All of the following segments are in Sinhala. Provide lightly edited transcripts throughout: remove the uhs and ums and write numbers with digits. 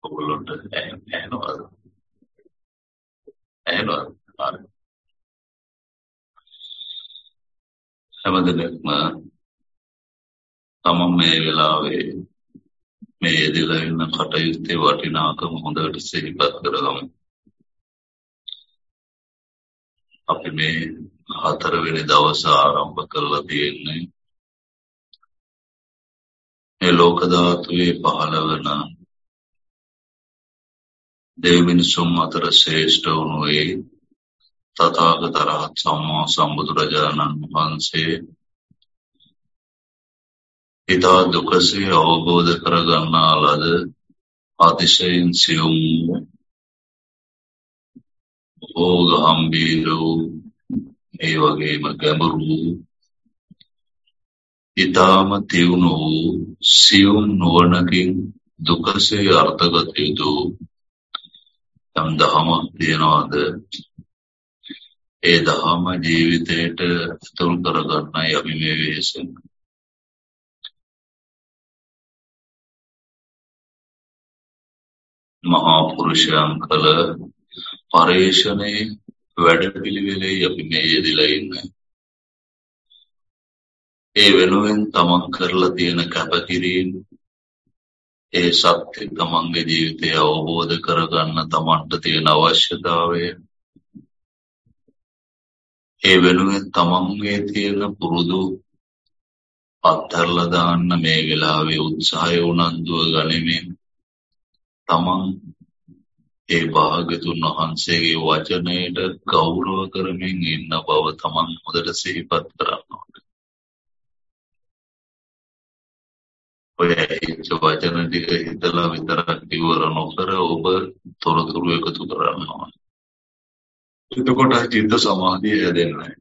ඔගොල්ලොන්ට ඇහෙනවද? ඇහෙනවද? හරි. හැමදෙනෙක්ම තමන් මේ වෙලාවේ මේ යෙදලා ඉන්න කටයුත්තේ වටිනාකම හොඳට සිහිපත් කරගමු. අපි මේ 4 වෙනි දවස ආරම්භ කරලා තියෙන්නේ මේ ලෝක ධාතුවේ පහළ වෙන දෙවි මිනිසුන් අතර ශ්‍රේෂ්ඨ වුණු ඒ තථාගත රහත් සම්මා සම්බුදුරජාණන් වහන්සේ ඉතා දුකසේ අවබෝධ කරගන්නා ලද අතිශයින් සියුම් ඕගම්බීර වූ ඒ වගේම ගැඹුරු ඉතාම තියුණු වූ සියුම් නුවණකින් දුකසේ අර්ථගත යුතු යම් දහමක් තියනවාද ඒ දහම ජීවිතයට ඇතුල් කරගන්නයි අපි මේ වෙහෙසෙන්නේ. මහා පුරුෂයන් කළ පරේෂණේ වැඩපිළිවෙලේ අපි මේ යෙදලා ඉන්නේ. ඒ වෙනුවෙන් තමන් කරලා තියෙන කැපකිරීම ඒ සත්‍ය තමන්ගේ ජීවිතය අවබෝධ කරගන්න තමන්ට තියෙන අවශ්‍යතාවය ඒ වෙනුවෙන් තමන්ගේ තියෙන පුරුදු අත්හැරලා දාන්න මේ වෙලාවේ උත්සාහය උනන්දුව ගනිමින් තමන් ඒ භාග්‍යතුන් වහන්සේගේ වචනයට ගෞරව කරමින් ඉන්න බව තමන් හොඳට සිහිපත් කරන්න ඕනේ. ඔය හිත වචන ටික හිතලා විතරක් ඉවර නොකර ඔබ තොරතුරු එකතු කරන්න ඕනේ. එතකොට චිත්ත සමාධිය හැදෙන්නේ.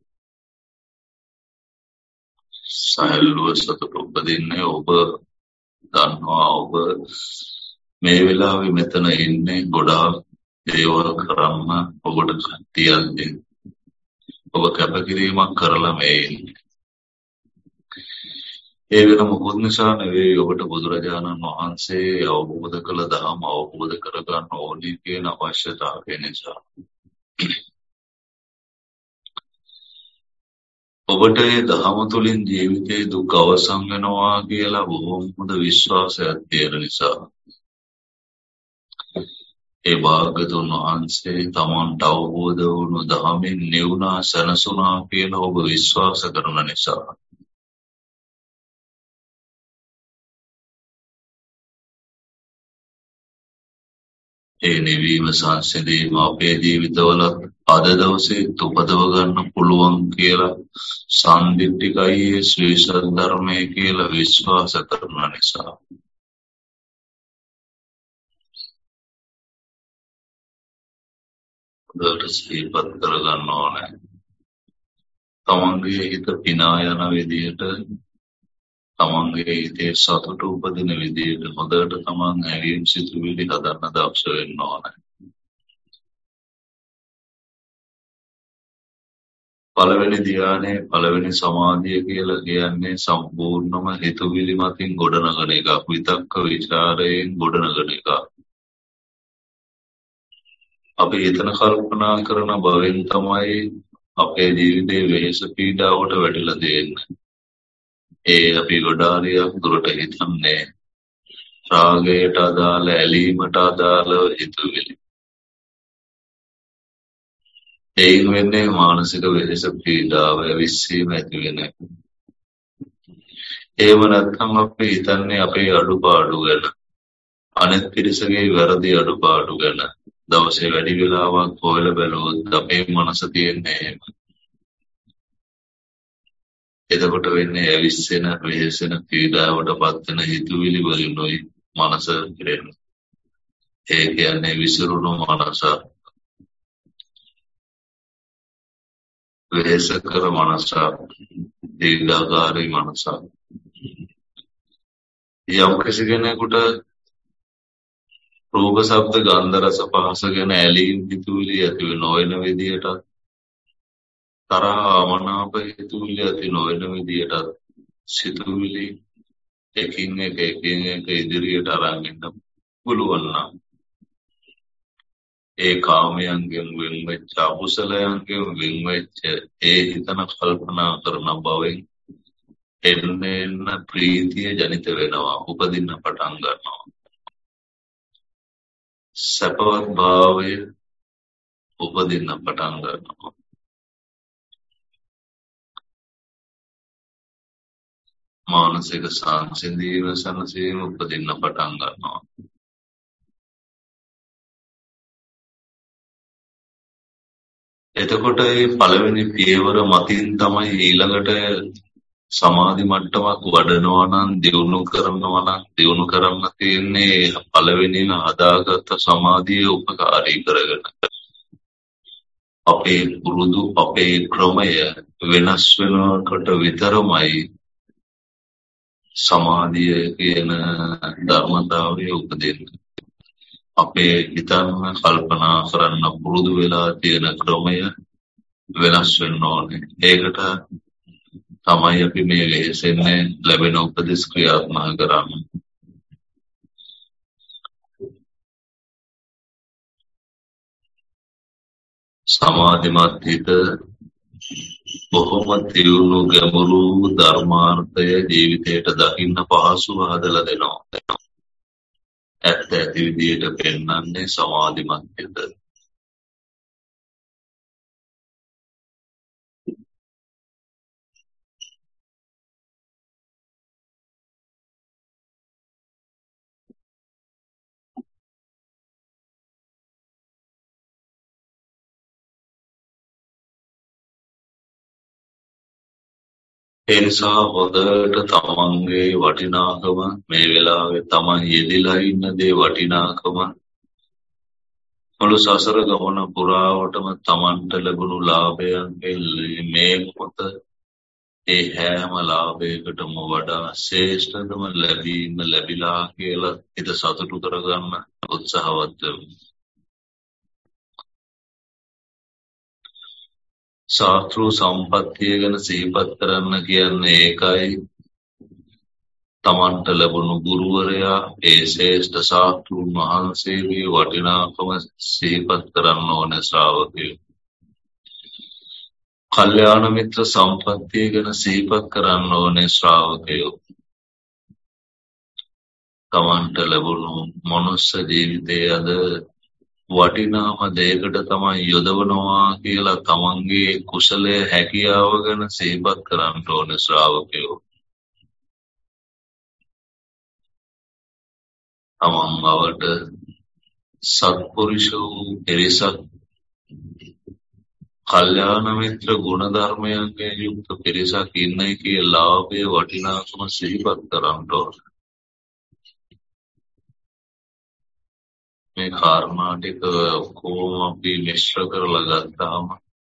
සහැල්ලුව සතුට උපදින්නේ ඔබ දන්නවා ඔබ මේ වෙලාවේ මෙතන ඉන්නේ ගොඩාක් දේවල් කරන්න ඔබට ශක්තියක් දෙන්න. ඔබ කැපකිරීමක් කරලා මේ ඉන්නේ. ඒ වෙන මොකොත් නිසා නෙවෙයි ඔබට බුදුරජාණන් වහන්සේ අවබෝධ කළ ධර්ම අවබෝධ කරගන්න ඕනේ කියන අවශ්‍යතාවය නිසා. ඔබට මේ ධර්ම තුලින් ජීවිතේ දුක් අවසන් වෙනවා කියලා බොහොම හොඳ විශ්වාසයක් තියෙන නිසා ඒ භාග්‍යතුන් වහන්සේ තමන්ට අවබෝධ වුණු ධර්මයෙන් නිවුණා සනසුණා කියලා ඔබ විශ්වාස කරන නිසා ඒ නිවීම සංසිඳීම අපේ ජීවිතවල අද දවසේ උපදව ගන්න පුළුවන් කියලා සම්දිට්ඨිකයි ශ්‍රී සද්ධර්මයේ කියලා විශ්වාස කරන නිසා උදේට සිහිපත් කරගන්න ඕනේ. තමන්ගේ හිත පිනා යන විදියට තමන්ගේ හිතේ සතුට උපදින විදියට හොඳට තමන් හැඟීම් සිතුවිලි හදන්න දක්ෂ වෙන්න ඕනේ. පළවෙනි ධ්‍යානයේ පළවෙනි සමාධිය කියලා කියන්නේ සම්පූර්ණම හිතුවිලි මතින් ගොඩනගන එකක්. විතක්ක ਵਿਚාරයෙන් ගොඩනගන එකක්. අපි හිතන කල්පනා කරන බවෙන් තමයි අපේ ජීවිතේ වෙහෙස පීඩාවට වැටිලා තියෙන්නේ. ඒ අපි ගොඩාරියක් දුරට හිතන්නේ රාගයට අදාළ ඇලීමට අදාළ හිතුවිලි. ඒන් වෙන්නේ මානසික වෙහෙස පීඩාව විශ්සීම ඇති වෙන එක. ඒව නැත්නම් අපි හිතන්නේ අපේ අඩුපාඩු ගැන. අනෙක් පිරිසගේ වැරදි අඩුපාඩු ගැන. දවසේ වැඩි වෙලාවක් හොයලා බැලුවොත් අපේ මනස තියෙන්නේ එහෙම. එතකොට වෙන්නේ ඇවිස්සෙන වෙහෙසෙන පීඩාවට පත් වෙන හිතුවිලි වලිනුයි මනස පිරෙන්නේ. ඒ කියන්නේ විසිරුණු මනස. වෙහෙසකර මනස. දීර්ඝාකාරී මනස. යම් කෙනෙකුට රූප ශබ්ද ගන්ධ රස පහස ගැන ඇලීම් හිතුවිලි ඇති නොවන විදියට තරහ අමනාප හිතුවිලි ඇති නොවන විදියට සිතුවිලි එකින් එක ඉදිරියට අරන් යන්න පුළුවන් නම් ඒ කාමයන්ගෙන් වෙන් වෙච්ච අකුසලයන්ගෙන් වෙන් වෙච්ච ඒ හිතන කල්පනා කරන බවෙන් එන්න ප්‍රීතිය ජනිත වෙනවා උපදින්න පටන් ගන්නවා සපවත් භාවය උපදින්න පටන් ගන්නවා මානසික සංසිඳීම සනසීම උපදින්න පටන් ගන්නවා එතකොට මේ පළවෙනි පියවර මතින් තමයි ඊළඟට සමාධි මට්ටමක් වඩනවා නම් දියුණු කරනවා නම් දියුණු කරන්න තියෙන්නේ පළවෙනිම හදාගත්ත සමාධිය උපකාරී කරගෙන අපේ පුරුදු අපේ ක්‍රමය වෙනස් වෙනකොට විතරමයි සමාධිය කියන ධර්මතාවය උපදින්නේ අපේ හිතන්න කල්පනා කරන්න පුරුදු වෙලා තියෙන ක්‍රමය වෙනස් වෙන්න ඕනේ ඒකට තමයි අපි මේ වෙහෙසෙන්නේ ලැබෙන උපදෙස් ක්‍රියාත්මක කරන්නේ සමාධිමත් හිත බොහොම තියුණු ගැඹුරු ධර්මාර්ථය ජීවිතයට දකින්න පහසුව හදලා දෙනවා ඇත්ත ඇති විදියට පෙන්වන්නේ සමාධිමත් හිත ඒ නිසා හොඳට තමන්ගේ වටිනාකම මේ වෙලාවේ තමන් යෙදিলা ඉන්න දේ වටිනාකම මුළු සසර ගමන පුරාවටම තමන්ට ලැබුණු ලාභයන්ගෙන් මේ මොහොත ඒ හැම ලාභයකටම වඩා ශ්‍රේෂ්ඨතම ලැබීම ලැබිලා කියලා හිත සතුටු කරගන්න උත්සාහවත් වෙමු. ශාස්ත්‍ර සම්පත්තිය ගැන සිහිපත් කරන්න කියන්නේ ඒකයි තමන්ට ලැබුණු ගුරුවරයා ඒ ශ්‍රේෂ්ඨ ශාස්ත්‍රුන් වහන්සේගේ වටිනාකම සිහිපත් කරන්න ඕන ශ්‍රාවකයෝ. කල්යාණ මිත්‍ර සම්පත්තිය ගැන සිහිපත් කරන්න ඕනේ ශ්‍රාවකයෝ. තමන්ට ලැබුණු මනුස්ස ජීවිතයේ අද වටිනාම දෙයකට තමයි යොදවනවා කියලා තමන්ගේ කුසලයේ හැකියාව ගැන සිහිපත් කරන්න ඕනේ ශ්‍රාවකයෝ. තමන් බවට සත්පුරුෂ වූ පිරිසක් කල්යාණ මිත්‍ර ගුණ ධර්මයන්ගෙන් යුක්ත පිරිසක් ඉන්නේ කියලා ලාභයේ වටිනාකම සිහිපත් කරන්න ඕනේ. මේ කාරණා ටික කොහොම අපි මිශ්‍ර කරලා ගත්තාම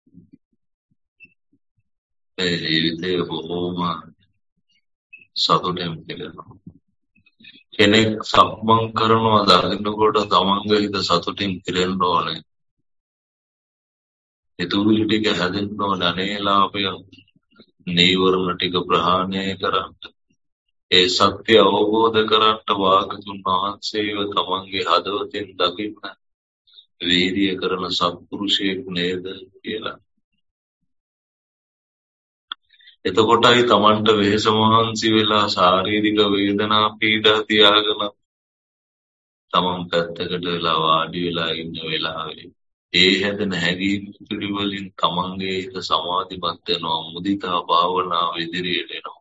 ඒ ජීවිතේ බොහොම සතුටින් පිරෙනවා. කෙනෙක් සක්මන් කරනවා දකින්නකොට තමන්ගේ හිත සතුටින් පිරෙන්න ඕනේ. හිතුවිලි ටික හැදෙන්න ඕනේ අනේලාපය නීවරණ ටික ප්‍රහාණය කරන්න. ඒ සත්‍ය අවබෝධ කරගන්න වාග්තුන් වහන්සේව තමන්ගේ හදවතින් දකින්න වීර්ය කරන සත්පුරුෂයෙක් නේද කියලා. එතකොටයි තමන්ට වෙහෙස මහන්සි වෙලා ශාරීරික වේදනා පීඩා තියාගෙන තමන් පැත්තකට වෙලා වාඩි වෙලා ඉන්න වෙලාවේ ඒ හැදෙන හැඟීම් පිළිවලින් තමන්ගේ හිත සමාධිමත් වෙනවා මුදිතා භාවනාව ඉදිරියට එනවා.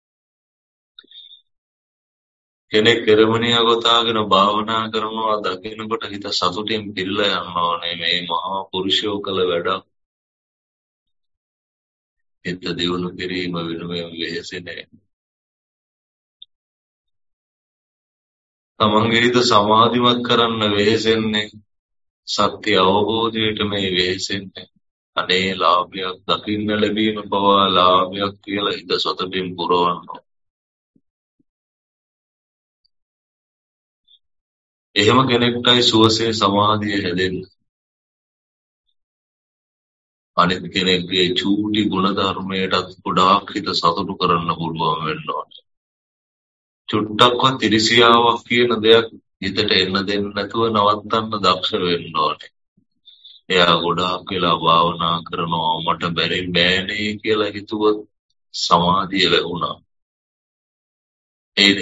කෙනෙක් කෙරමණිය ගොතාගෙන භාවනා කරනවා දකින්නකොට හිත සතුටින් පිරලා යනවා මේ මහා පුරුෂයෝ කළ වැඩක්. හිත දියුණු කිරීම වෙනුවෙන් වෙහෙසෙන්නේ. තමන්ගේ හිත සමාධිමත් කරන්න වෙහෙසෙන්නේ සත්‍ය අවබෝධයට මේ වෙහෙසෙන්නේ. අනේ ලාභයක් දකින්න ලැබීම පවා ලාභයක් කියලා හිත සතුටින් පුරවනවා. එහෙම කෙනෙක්ටයි සුවසේ සමාධිය හැදෙන්නේ. අනිත් කෙනෙක්ගේ චූටි ගුණ ධර්මයටත් ගොඩාක් හිත සතුටු කරන්න පුළුවන් වෙන්න ඕනේ. චුට්ටක්වත් ඉරිසියාවක් කියන දෙයක් හිතට එන්න දෙන්න නැතුව නවත්තන්න දක්ෂ වෙන්න ඕනේ. එයා ගොඩාක් වෙලා භාවනා කරනවා මට බෑනේ කියලා හිතුවොත් සමාධිය ලැබුණා. ඒද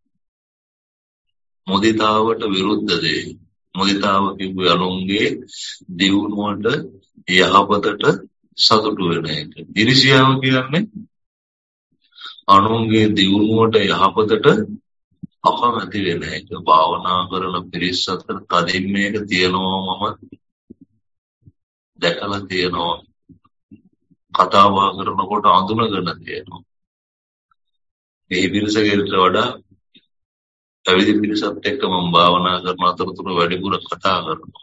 මුදිතාවට විරුද්ධ දේ. මුදිතාව කිව්වේ අනුන්ගේ දියුණුවට යහපතට සතුටු වෙන එක. ඉරිසියාව කියන්නේ අනුන්ගේ දියුණුවට යහපතට අකමැති වෙන එක. භාවනා කරන පිරිස් අතර තදින් මේක තියෙනවා මම දැකලා තියෙනවා. කතා බහ කරනකොට අඳුනගෙන තියෙනවා. මේ පිරිසකට වඩා පැවිදි පිරිසත් එක්ක මම භාවනා කරන අතරතුර වැඩිපුර කතා කරනවා.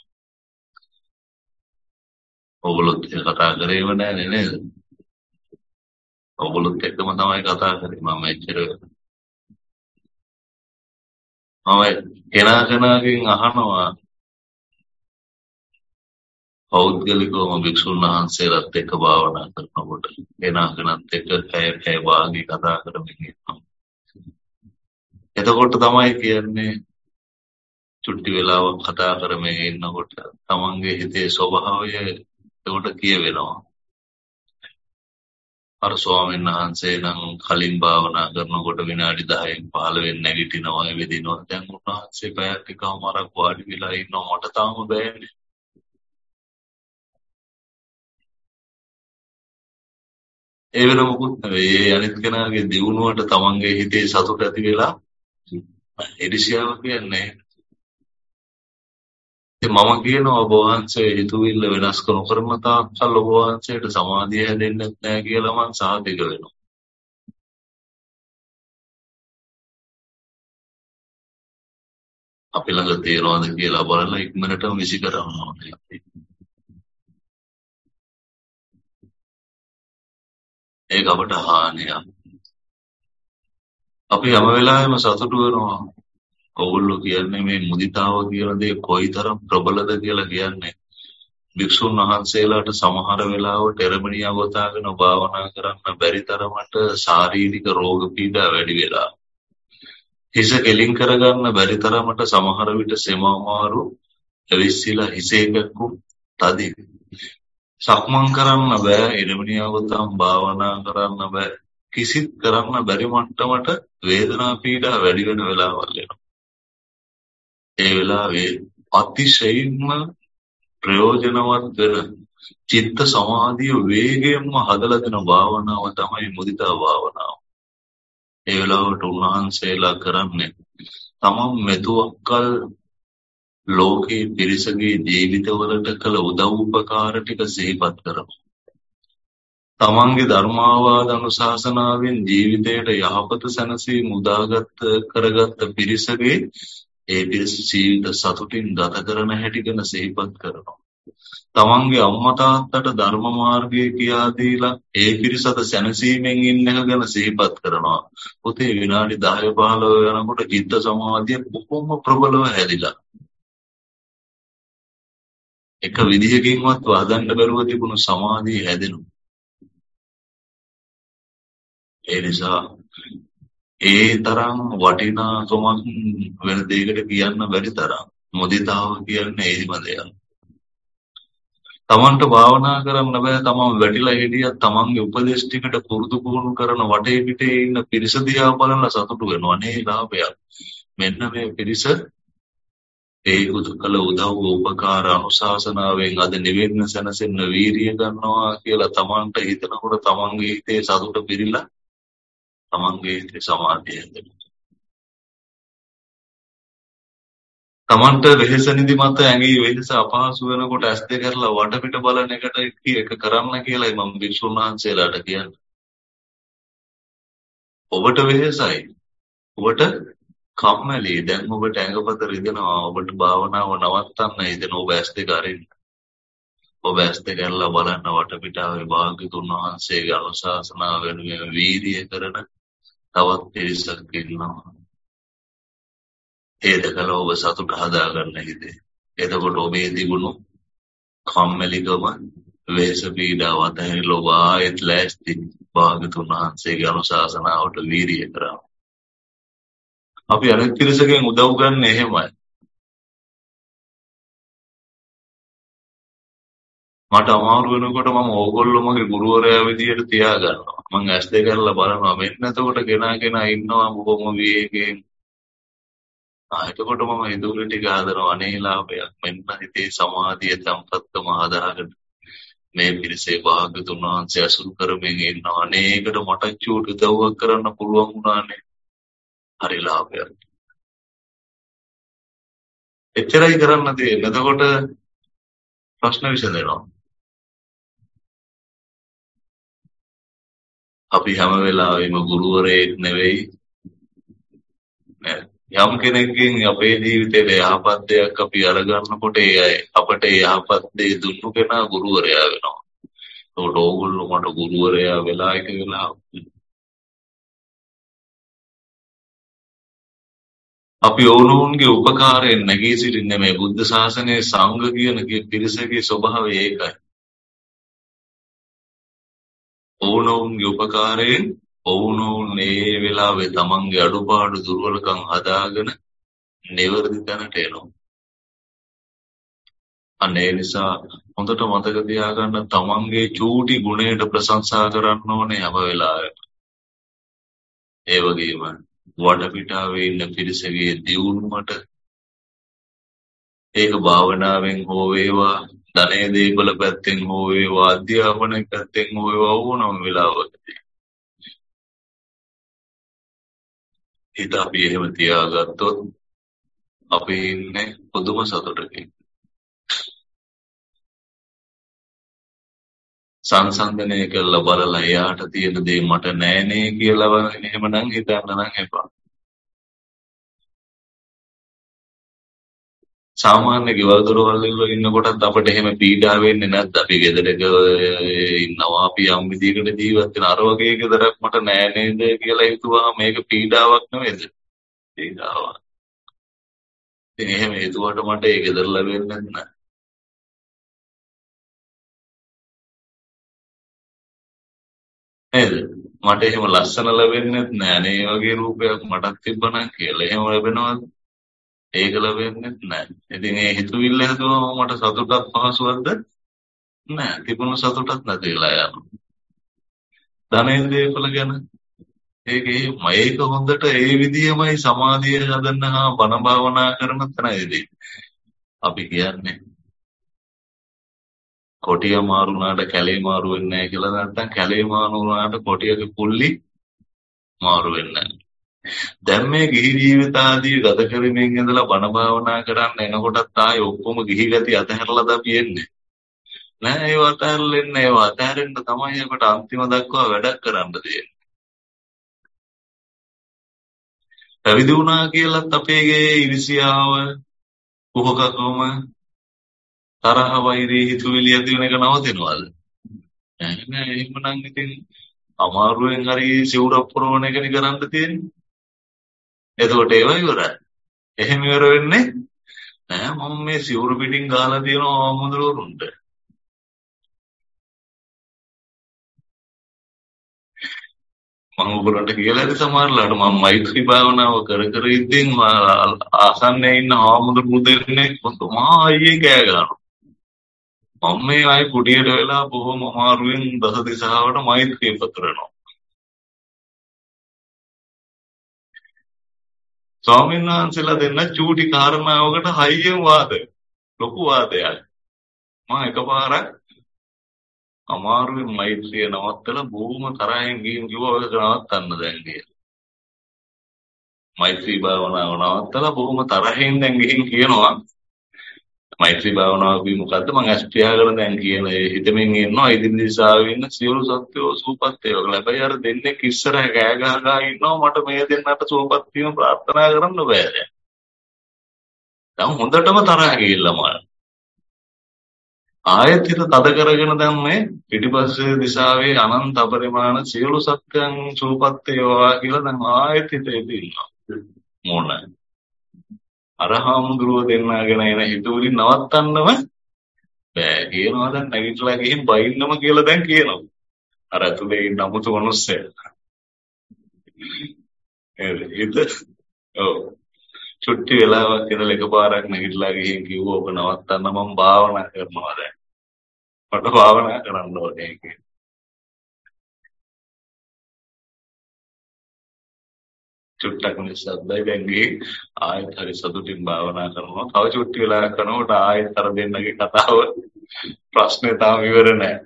ඔයගොල්ලොත් කතා කරේව නෑනේ නේද? ඔයගොල්ලොත් එක්කම තමයි කතා කරේ. මම එච්චර කෙනාගෙන් අහනවා පෞද්ගලිකවම භික්ෂුන් වහන්සේලාත් එක්ක භාවනා කරනකොට කෙනාගෙනත් එක්ක පැය වාගේ කතා කරමින් ඉන්නවා. එතකොට තමයි කියන්නේ චුට්ටි වෙලාවක් කතා කරමින් ඉන්නකොට තමන්ගේ හිතේ ස්වභාවය ඒකට කියවෙනවා. අර ස්වාමීන් වහන්සේ නම් කලින් භාවනා කරනකොට විනාඩි 10න් 15න් නැගිටිනවා වෙදිනවා. දැන් උන්වහන්සේ පැයක් එකමාරක් වාඩි වෙලා ඉන්නවා මට තාම බෑනේ. ඒ වෙන මොකුත් නෙවෙයි. ඒ අනිත් කෙනාගේ දියුණුවට තමන්ගේ හිතේ සතුට ඇති වෙලා ඉරිසියාව කියන්නේ. ඉතින් මම කියනවා ඔබ වහන්සේ හිතුවිල්ල වෙනස් කරන තාක්කල් ඔබ වහන්සේට සමාධිය හැදෙන්නේ නැහැ කියලා මං සාතික වෙනවා. අපි ළඟ තියනවාද කියලා බලලා ඉක්මනටම විසි කරනවා. ඒක අපට හානියක්. අපි හැම වෙලාවෙම සතුටු වෙනවා. ඔයගොල්ලෝ කියන්නේ මේ මුදිතාව කියන දේ කොයිතරම් ප්‍රබලද කියලා කියන්නේ. භික්ෂුන් වහන්සේලාට සමහර වෙලාවට එරමණියා ගොතාගෙන භාවනා කරන්න බැරි තරමට ශාරීරික රෝග පීඩා වැඩි වෙලා. හිස කෙලින් කරගන්න බැරි තරමට සමහර විට සෙම අමාරු ඇවිස්සීලා හිසේ කැක්කුම් තදින්. සක්මන් කරන්න බෑ එරමණියා ගොතම් භාවනා කරන්න බෑ. කිසිත් කරන්න බැරි මට්ටමට වේදනා පීඩා වැඩි වෙන වෙලාවල් එනවා. ඒ වෙලාවේ අතිශයින්ම ප්‍රයෝජනවත් වෙන චිත්ත සමාධිය වේගයෙන්ම හදලා දෙන භාවනාව තමයි මුදිතා භාවනාව. ඒ වෙලාවට උන්වහන්සේලා කරන්නේ තමන් මෙතුවක්කල් ලෝකේ පිරිසගේ ජීවිතවලට කළ උදව් උපකාර ටික සිහිපත් කරනවා. තමන්ගේ ධර්මාවාද අනුශාසනාවෙන් ජීවිතයට යහපත සැනසීම උදාගත් කරගත්ත පිරිසගේ ඒ පිරිස ජීවිත සතුටින් ගත කරන හැටි ගැන සිහිපත් කරනවා. තමන්ගේ අම්මා තාත්තට ධර්ම මාර්ගය කියා දීලා ඒ පිරිසට සැනසීමෙන් ඉන්න එක ගැන සිහිපත් කරනවා. පුතේ විනාඩි 10 15 යනකොට චිත්ත සමාධිය බොහොම ප්‍රබලව හැදිලා. එක විදිහකින්වත් වහදන්න බැරුව තිබුණු සමාධිය හැදෙනවා. ඒ නිසා ඒ තරම් වටිනාකමක් වෙන දෙයකට කියන්න බැරි තරම් මුදිතාව කියන්නේ ඒදිම දෙයක්. තමන්ට භාවනා කරන්න බෑ තමන් වැටිලා හිටියත් තමන්ගේ උපදේශ ටිකට පුරුදු පුහුණු කරන වටේ පිටේ ඉන්න පිරිස දිහා බලන සතුටු වෙනවා. අනේ ලාභයක්. මෙන්න මේ පිරිස ඒ කළ උදව් උපකාර අනුශාසනාවෙන් අද නිවෙන්න සැනසෙන්න වීරිය ගන්නවා කියලා තමන්ට හිතනකොට තමන්ගේ හිතේ සතුට පිරීලා තමන්ගේ හිතේ සමාධිය හැදෙනවා. තමන්ට වෙහෙස නිදි මත ඇඟේ වෙහෙස අපහසු වෙනකොට ඇස් දෙක කරලා වටපිට බලන එකට එක කරන්න කියලායි මම භික්ෂුන් වහන්සේලාට කියන්නේ. ඔබට වෙහෙසයි. ඔබට කම්මැලි. දැන් ඔබට ඇඟපත රිදෙනවා. ඔබට භාවනාව නවත්තන්න හිතෙන ඔබ ඇස් දෙක අරින්න. ඔබ ඇස් දෙක කරලා බලන්න වටපිටාවේ භාග්‍යතුන් වහන්සේගේ අනුශාසනාව වෙනුවෙන් වීරිය කරන තවත් පිරිසක් ඉන්නවා. ඒ දැකලා ඔබ සතුට හදාගන්න හිතේ. එතකොට ඔබේ තිබුණු කම්මැලිකම වෙහෙස පීඩාව අතහැරලා ඔබ ආයෙත් ලෑස්ති භාග්‍යතුන් වහන්සේගේ අනුශාසනාවට වීරිය කරා. අපි අනිත් පිරිසකින් උදව් ගන්න එහෙමයි. මට අමාරු වෙනකොට මම ඕගොල්ලෝ මගේ ගුරුවරයා විදියට තියාගන්නවා. මං ඇස් දෙක අරලා බලනවා. මෙන්න එතකොට කෙනා ඉන්නවා බොහොම විවේකයෙන්. එතකොට මම ඉදුරු ටික හදනවා අනේලාභයක්. මෙන්න හිතේ සමාධිය තම්පත්කම හදාගන්න. මේ පිරිසේ භාග්‍යතුන් වහන්සේ අසුරු කරමින් ඉන්නවා. අනේකට මට චූටි උදව්වක් කරන්න පුළුවන් වුණානේ. හරි ලාභයක්. එච්චරයි කරන්න තියෙන්නේ. එතකොට ප්‍රශ්න විසඳෙනවා. අපි හැම වෙලාවෙම ගුරුවරයෙක් නෙවෙයි යම් කෙනෙක්ගෙන් අපේ ජීවිතේ යහපත් දෙයක් අපි අරගන්නකොට අපට යහපත් දේ දුන්නු කෙනා ගුරුවරයා වෙනවා. ඒකට ඕගොල්ලෝ මට ගුරුවරයා වෙලා එක වෙලා අපි ඕනෝන්ගේ උපකාරයෙන් නැගී සිටින්නේ මේ බුද්ධ ශාසනයේ සංඝ කියන පිරිසගේ ස්වභාවය ඒකයි. ඕනෝන්ගේ උපකාරයෙන් ඕනෝන් ඒ වෙලාවේ තමන්ගේ අඩුපාඩු දුර්වලකම් හදාගෙන නිවැරදි තැනට එනවා. අන්න ඒ නිසා හොඳට මතක තියාගන්න තමන්ගේ චූටි ගුණයට ප්‍රශංසා කරන්න ඕනේ හැම වෙලාවෙම. ඒ වගේම වටපිටාවේ ඉන්න පිරිසගේ දියුණුවට ඒක භාවනාවෙන් හෝ වේවා ධනෙ දේපල පැත්තෙන් හෝ වේවා අධ්‍යාපන පැත්තෙන් හෝ වේවා ඕනම වෙලාවකදී හිත අපි එහෙම තියාගත්තොත් අපි ඉන්නේ පුදුම සතුටකින්. සංසන්දනය කරලා බලලා එයාට තියෙන දේ මට නෑනේ කියලා එහෙමනම් හිතන්න නම් එපා. සාමාන්‍ය ගෙවල් දොරවල් වල ඉන්නකොටත් අපිට එහෙම පීඩා වෙන්නේ නැද්ද? අපි ගෙදරක ඉන්නවා අපි යම් විදිහකට ජීවත් වෙන අර වගේ ගෙදරක් මට නෑ නේද කියලා හිතුවා මේක පීඩාවක් නෙවෙයිද? පීඩාවක්. ඉතින් එහෙම හිතුවට මට ඒ ගෙදර ලැබෙන්නේ නැහැ. නේද? මට එහෙම ලස්සන ලැබෙන්නේ නැහැ. අනේ වගේ රූපයක් මටත් තිබ්බනම් කියලා. එහෙම ලැබෙනවද? ඒක ලැබෙන්නේ නැහැ. ඉතින් ඒ හිතුවිල්ල හදුවම මට සතුටක් පහසුවක්ද? නැහැ. තිබුණු සතුටක් නැති වෙලා යනවා. ධනේන්ද්‍රයපල ගැන මේක හොඳට ඒ විදිහමයි සමාධිය හදන්න හා බණ භාවනා කරන තැනදී අපි කියන්නේ කොටිය මාරු වුණාට කැලේ මාරු වෙන්නේ නැහැ කියලා නැත්නම් කැලේ මාරු වුණාට කොටියගේ පුල්ලි මාරු වෙන්නේ නැහැ. දැන් මේ ගිහි ජීවිත ආදී ගත කරමින් ඉඳලා බණ භාවනා කරන්න එනකොටත් ආයේ ඔක්කොම ගිහි ගති අතහැරලාද අපි එන්නේ. නෑ ඒව අතහැරෙන්නේ ඒව අතහැරෙන්න තමයි අපට අන්තිම දක්වා වැඩක් කරන්න තියෙන්නේ. පැවිදි වුණා කියලත් අපේ ඉරිසියාව කුහකකම තරහ වෛරී හිතුවිලි ඇති වෙන එක නවතිනවද? නෑ එහෙමනම් ඉතින් අමාරුවෙන් හරි සිවුරක් පුරවන එකනේ කරන්න තියෙන්නේ. එතකොට ඒව ඉවරයි. එහෙම ඉවර වෙන්නේ නෑ මම මේ සිවුරු පිටින් ගාලා තියෙනවා ආමුදුරුවරුන්ට. මම ඔයගොල්ලන්ට කියලා ඇති සමහරලාට මම මෛත්‍රී භාවනාව කර කර ඉඳින් ආසන්නයේ ඉන්න ආමුදුරු දෙන්නේ මහා අයියේ කෑ ගන්නවා. මම මේ ආයි කුටියට වෙලා බොහොම අමාරුවෙන් දස දිශාවට මෛත්‍රිය පතරනවා. ස්වාමීන් වහන්සේලා දෙන්න චූටි කාරණාවකට හයියෙන් ලොකු වාදයක්. මම එකපාරක් අමාරුවෙන් මෛත්‍රිය නවත්තලා බොහොම තරහින් ගිහින් කිව්වා ඔය නවත්තන්න දැන් කියලා. මෛත්‍රී භාවනාව නවත්තලා බොහොම තරහින් දැන් ගිහින් කියනවා මෛත්‍රී භාවනාව කිව්ව මොකද්ද මම ඇස් පියාගෙන දැන් කියන හිතමින් ඉන්නවා ඉදිරි දිශාවේ ඉන්න සියලු සත්වෝ සූපත් වේවා. හැබැයි අර දෙන්නේ ඉස්සරහ කෑ ගහලා ඉන්නවා මට මේ දෙන්නට සූපත් වීම ප්‍රාර්ථනා කරන්න බෑ දැන්. දැන් හොඳටම තරහ ගිහිල්ලා මම ආයෙත් හිත තද කරගෙන දැන් මේ පිටිපස්සේ දිශාවේ අනන්ත අපරිමාණ සියලු සත්‍යයන් සූපත් වේවා කියලා දැන් ආයෙත් හිතේ ඉන්නවා. මොනයි අරහාමුදුරුව දෙන්නාගෙන එන හිතුවලින් නවත්තන්නම බෑ කියනවා දැන් නැගිටලා ගිහින් බයින්නම කියලා දැන් කියනවා. අර ඇතුලේ ඉන්න අමුතු මිනිස්සයා. ඔව් චුට්ටි වෙලාවක් ඉඳලා එකපාරක් නැගිටලා ගිහින් කිව්වා ඔබ නවත්තන්න මම භාවනා කරනවා දැන්. මට භාවනා කරන්න ඕනේ කියලා. චුට්ටක් නිස්සද්දයි දැන් ගිහින් ආයෙත් හරි සතුටින් භාවනා කරනවා. තව චුට්ටි වෙලා කරනකොට ආයෙත් අර දෙන්නගේ කතාව ප්‍රශ්නේ තාම ඉවර නැහැ.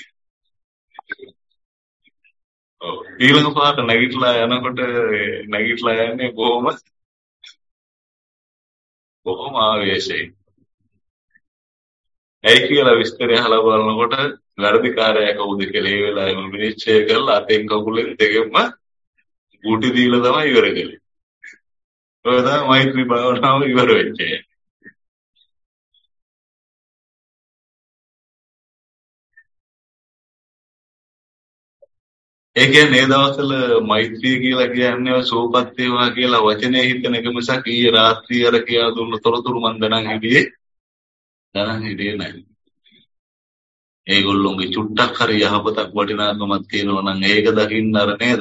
ඔව්. ඊළඟ පාට නැගිටලා යනකොට නැගිටලා යන්නේ බොහොම ආවේශයෙන්. ඇයි කියලා විස්තරය අහලා බලනකොට වැඩිකාරයා කවුද කියලා ඒ වෙලාවෙම විනිශ්චය කරලා අතෙන් කකුලෙන් දෙකම ගුටි දීලා තමයි ඉවර කළේ. ඔය තමයි මෛත්‍රී භාවනාව ඉවර වෙච්චේ. ඒ කියන්නේ ඒ දවස්වල මෛත්‍රිය කියලා කියන්නේ සෝපත් වේවා කියලා වචනේ හිතන එක මිසක් ඊයේ රාත්‍රිය අර කියා දුන්න තොරතුරු මන් දැනන් හිටියේ නැහැ. ඒගොල්ලොන්ගේ චුට්ටක් හරි යහපතක් වටිනාකමක් තියෙනවා නම් ඒක දකින්න අර නේද?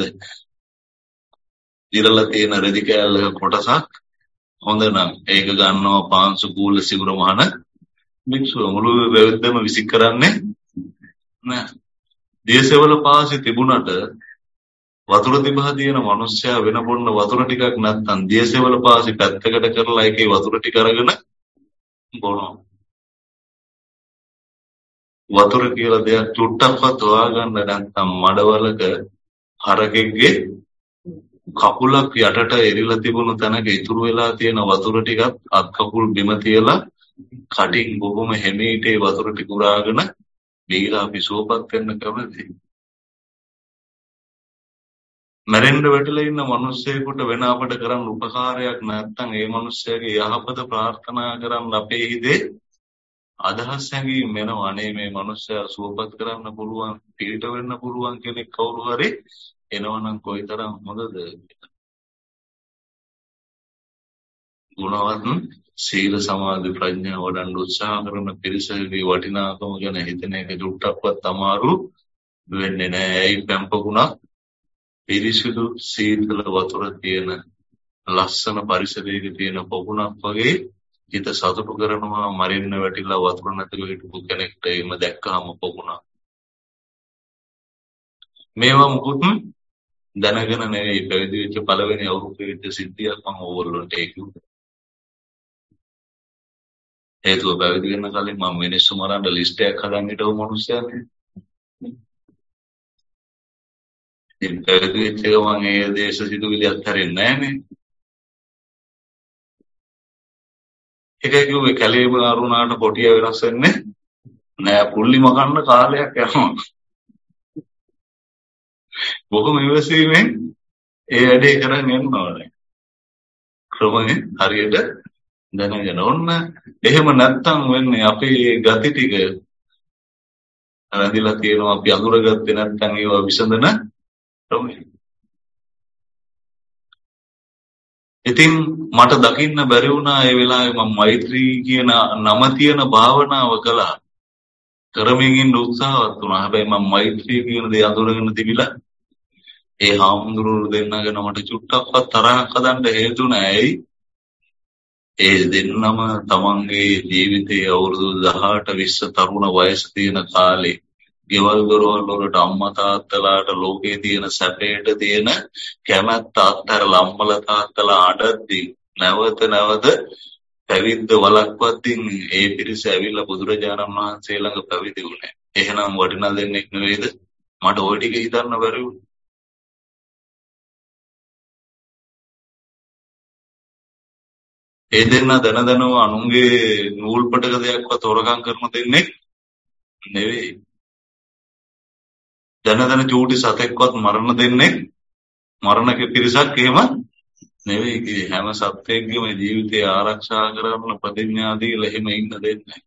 දිරලා තියෙන රෙදි කෑල්ලක කොටසක් හොඳ නම් ඒක ගන්නවා පාංශු කූල සිවුර මහන මික්සුව මුළු වෙද්දම විසික් කරන්නේ නෑ. දේශවල පාසි තිබුණට වතුර තිබහා තියෙන මිනිස්සයා වෙන බොන්න වතුර ටිකක් නැත්තම් දේශවල පාසි පැත්තකට කරලා ඒකේ වතුර ටික අරගෙන බොනවා. වතුර කියලා දෙයක් චුට්ටක්වත් හොයාගන්න නැත්තම් මඩවලක හරකෙක්ගේ කකුලක් යටට එරිලා තිබුණු තැනක ඉතුරු වෙලා තියෙන වතුර ටිකත් අත් කකුල් බිම තියලා කටින් බොහොම හැමීට ඒ වතුර ටික උරාගෙන බීලා අපි සුවපත් වෙන්න කැමතියි. මැරෙන්න වැටිලා ඉන්න මිනිස්සෙකුට වෙන අපට කරන්න උපකාරයක් නැත්නම් ඒ මිනිස්සයාගේ යහපත ප්‍රාර්ථනා කරන්න අපේ හිතේ අදහස් හැඟීම් වෙනවා. අනේ මේ මිනිස්සයා සුවපත් කරන්න පුළුවන්, පිළිට වෙන්න පුළුවන් කෙනෙක් කවුරු හරි එනවනම් කොයිතරම් හොඳද? ගුණවත් සීල සමාධි ප්‍රඥා වඩන්න උත්සාහ කරන පිරිසකගේ වටිනාකම ගැන හිතන එක දුට්ටක්වත් අමාරු වෙන්නේ නැහැ. ඒ පැම්පකුණක් පිරිසිදු සීතල වතුර තියෙන ලස්සන පරිසරයක තියෙන පොකුණක් වගේ හිත සතුටු කරනවා. මරින්න වැටිලා වතුර නැතිව හිටපු කෙනෙක්ට එimhe දැක්කහම පොකුණක්. මේවා මුකුත් දැනගෙන නෙවෙයි පැවිදි වෙච්ච පළවෙනි අවුරුද්දේ සිද්ධියක් මම ඕගොල්ලන්ට කිව්වා. හේතුව පැවිදි වෙන කලින් මම මිනිස්සු මරන්න ලිස්ට් එකක් හදන්න හිටව මිනිස්සයානේ. ඉතින් පැවිදි වෙච්ච ගමන් ඒ දේශ සිතුවිලි අත්හැරෙන්නේ නැහනේ. ඒකයි කිව්වේ කැලේම අරුණාට කොටිය වෙනස් වෙන්නේ නෑ. පුල්ලි මකන්න කාලයක් යනවා. බොහොම ඉවසීමෙන් ඒ වැඩේ කරන් යන්න ඕනේ. ක්‍රමයෙන් හරියට දැනගෙන ඔන්න එහෙම නැත්තම් වෙන්නේ අපේ ගති ටික රැඳිලා තියෙනවා. අපි අඳුරගත්තේ නැත්තම් ඒවා විසඳන ක්‍රමය. ඉතින් මට දකින්න බැරි වුණා ඒ වෙලාවේ මම මෛත්‍රී කියන නම තියෙන භාවනාව කළා. කරමින් ඉන්න උත්සාහවත් වුණා. හැබැයි මම මෛත්‍රී කියන දේ අඳුරගෙන තිබිලා ඒ හාමුදුරුවෝ දෙන්නගෙන මට චුට්ටක්වත් තරහක් හදන්න හේතු නැහැ. ඒ දෙන්නම තමන්ගේ ජීවිතයේ අවුරුදු 18 20 තරුණ වයස තියෙන කාලේ ගෙවල් දොරවල් වලට අම්මා තාත්තලාට ලෝකේ තියෙන සැපයට තියෙන කැමැත්ත අත්හැරලා අම්මලා තාත්තලා අඬද්දී නැවත නැවත පැවිද්ද වළක්වද්දී ඒ පිරිස ඇවිල්ලා බුදුරජාණන් වහන්සේ ළඟ පැවිදි වුණේ. එහෙනම් වටිනා දෙන්නෙක් නෙවෙයිද? මට ওই ටික හිතන්න බැරි වුණා. ඒ දෙන්න දනදනව අනුන්ගේ නූල් පටක දෙයක්වත් හොරකම් කරන දෙන්නෙක් නෙවෙයි. දනදන චූටි සතෙක්වත් මරණ දෙන්නේ මරණක පිරිසක් එහෙම නෙවෙයි. කී හැම සත්වෙක්ගේම ජීවිතය ආරක්ෂා කරන ප්‍රතිඥා දීලා එහෙම ඉන්න දෙන්නේ.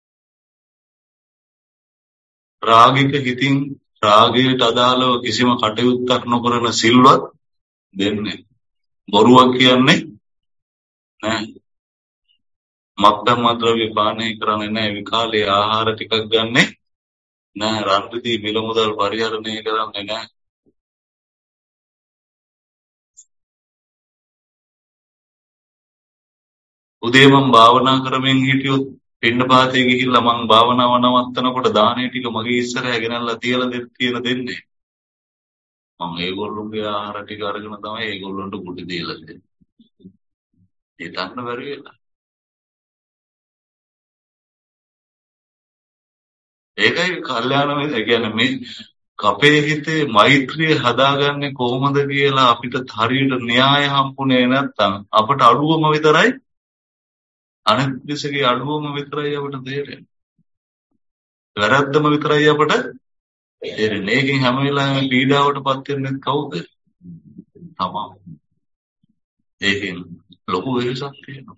රාගික හිතින් රාගයට අදාළව කිසිම කටයුත්තක් නොකරන සිල්වත් දෙන්නේ. බොරුවක් කියන්නේ නැහැ. මත්පැන් මද්‍රව්‍ය පානය කරන්නේ නැහැ. විකාලේ ආහාර ටිකක් ගන්නෙ නැහැ. රන් රිදී මිල මුදල් පරිහරණය කරන්නේ නැහැ. උදේ මම භාවනා කරමින් හිටියොත් පින්නපාතේ ගිහිල්ලා මං භාවනාව නවත්තනකොට දානේ ටික මගේ ඉස්සරහා ගෙනල්ලා තියලා දෙන්නේ. මම ඒගොල්ලෝගේ ආහාර ටික අරගෙන තමයි ඒගොල්ලන්ට කුටි දීලා දෙන්නේ. හිතන්න බැරි වෙලා. ඒකයි කල්යාණ මිත්‍ර කියන්නේ මේ අපේ හිතේ මෛත්‍රිය හදාගන්නේ කොහොමද කියලා අපිට හරියට න්‍යාය හම්බුනේ නැත්නම් අපට අඩුවම විතරයි අනිත් පිටසගේ අඩුවම විතරයි අපට තේරෙන්නේ. වැරද්දම විතරයි අපට තේරෙන්නේ. ඒකෙන් හැම වෙලාවෙම පීඩාවටපත් වෙන්නේ කවුද? තමා. ඒකෙන් ලොකු වෙනසක් තියෙනවා.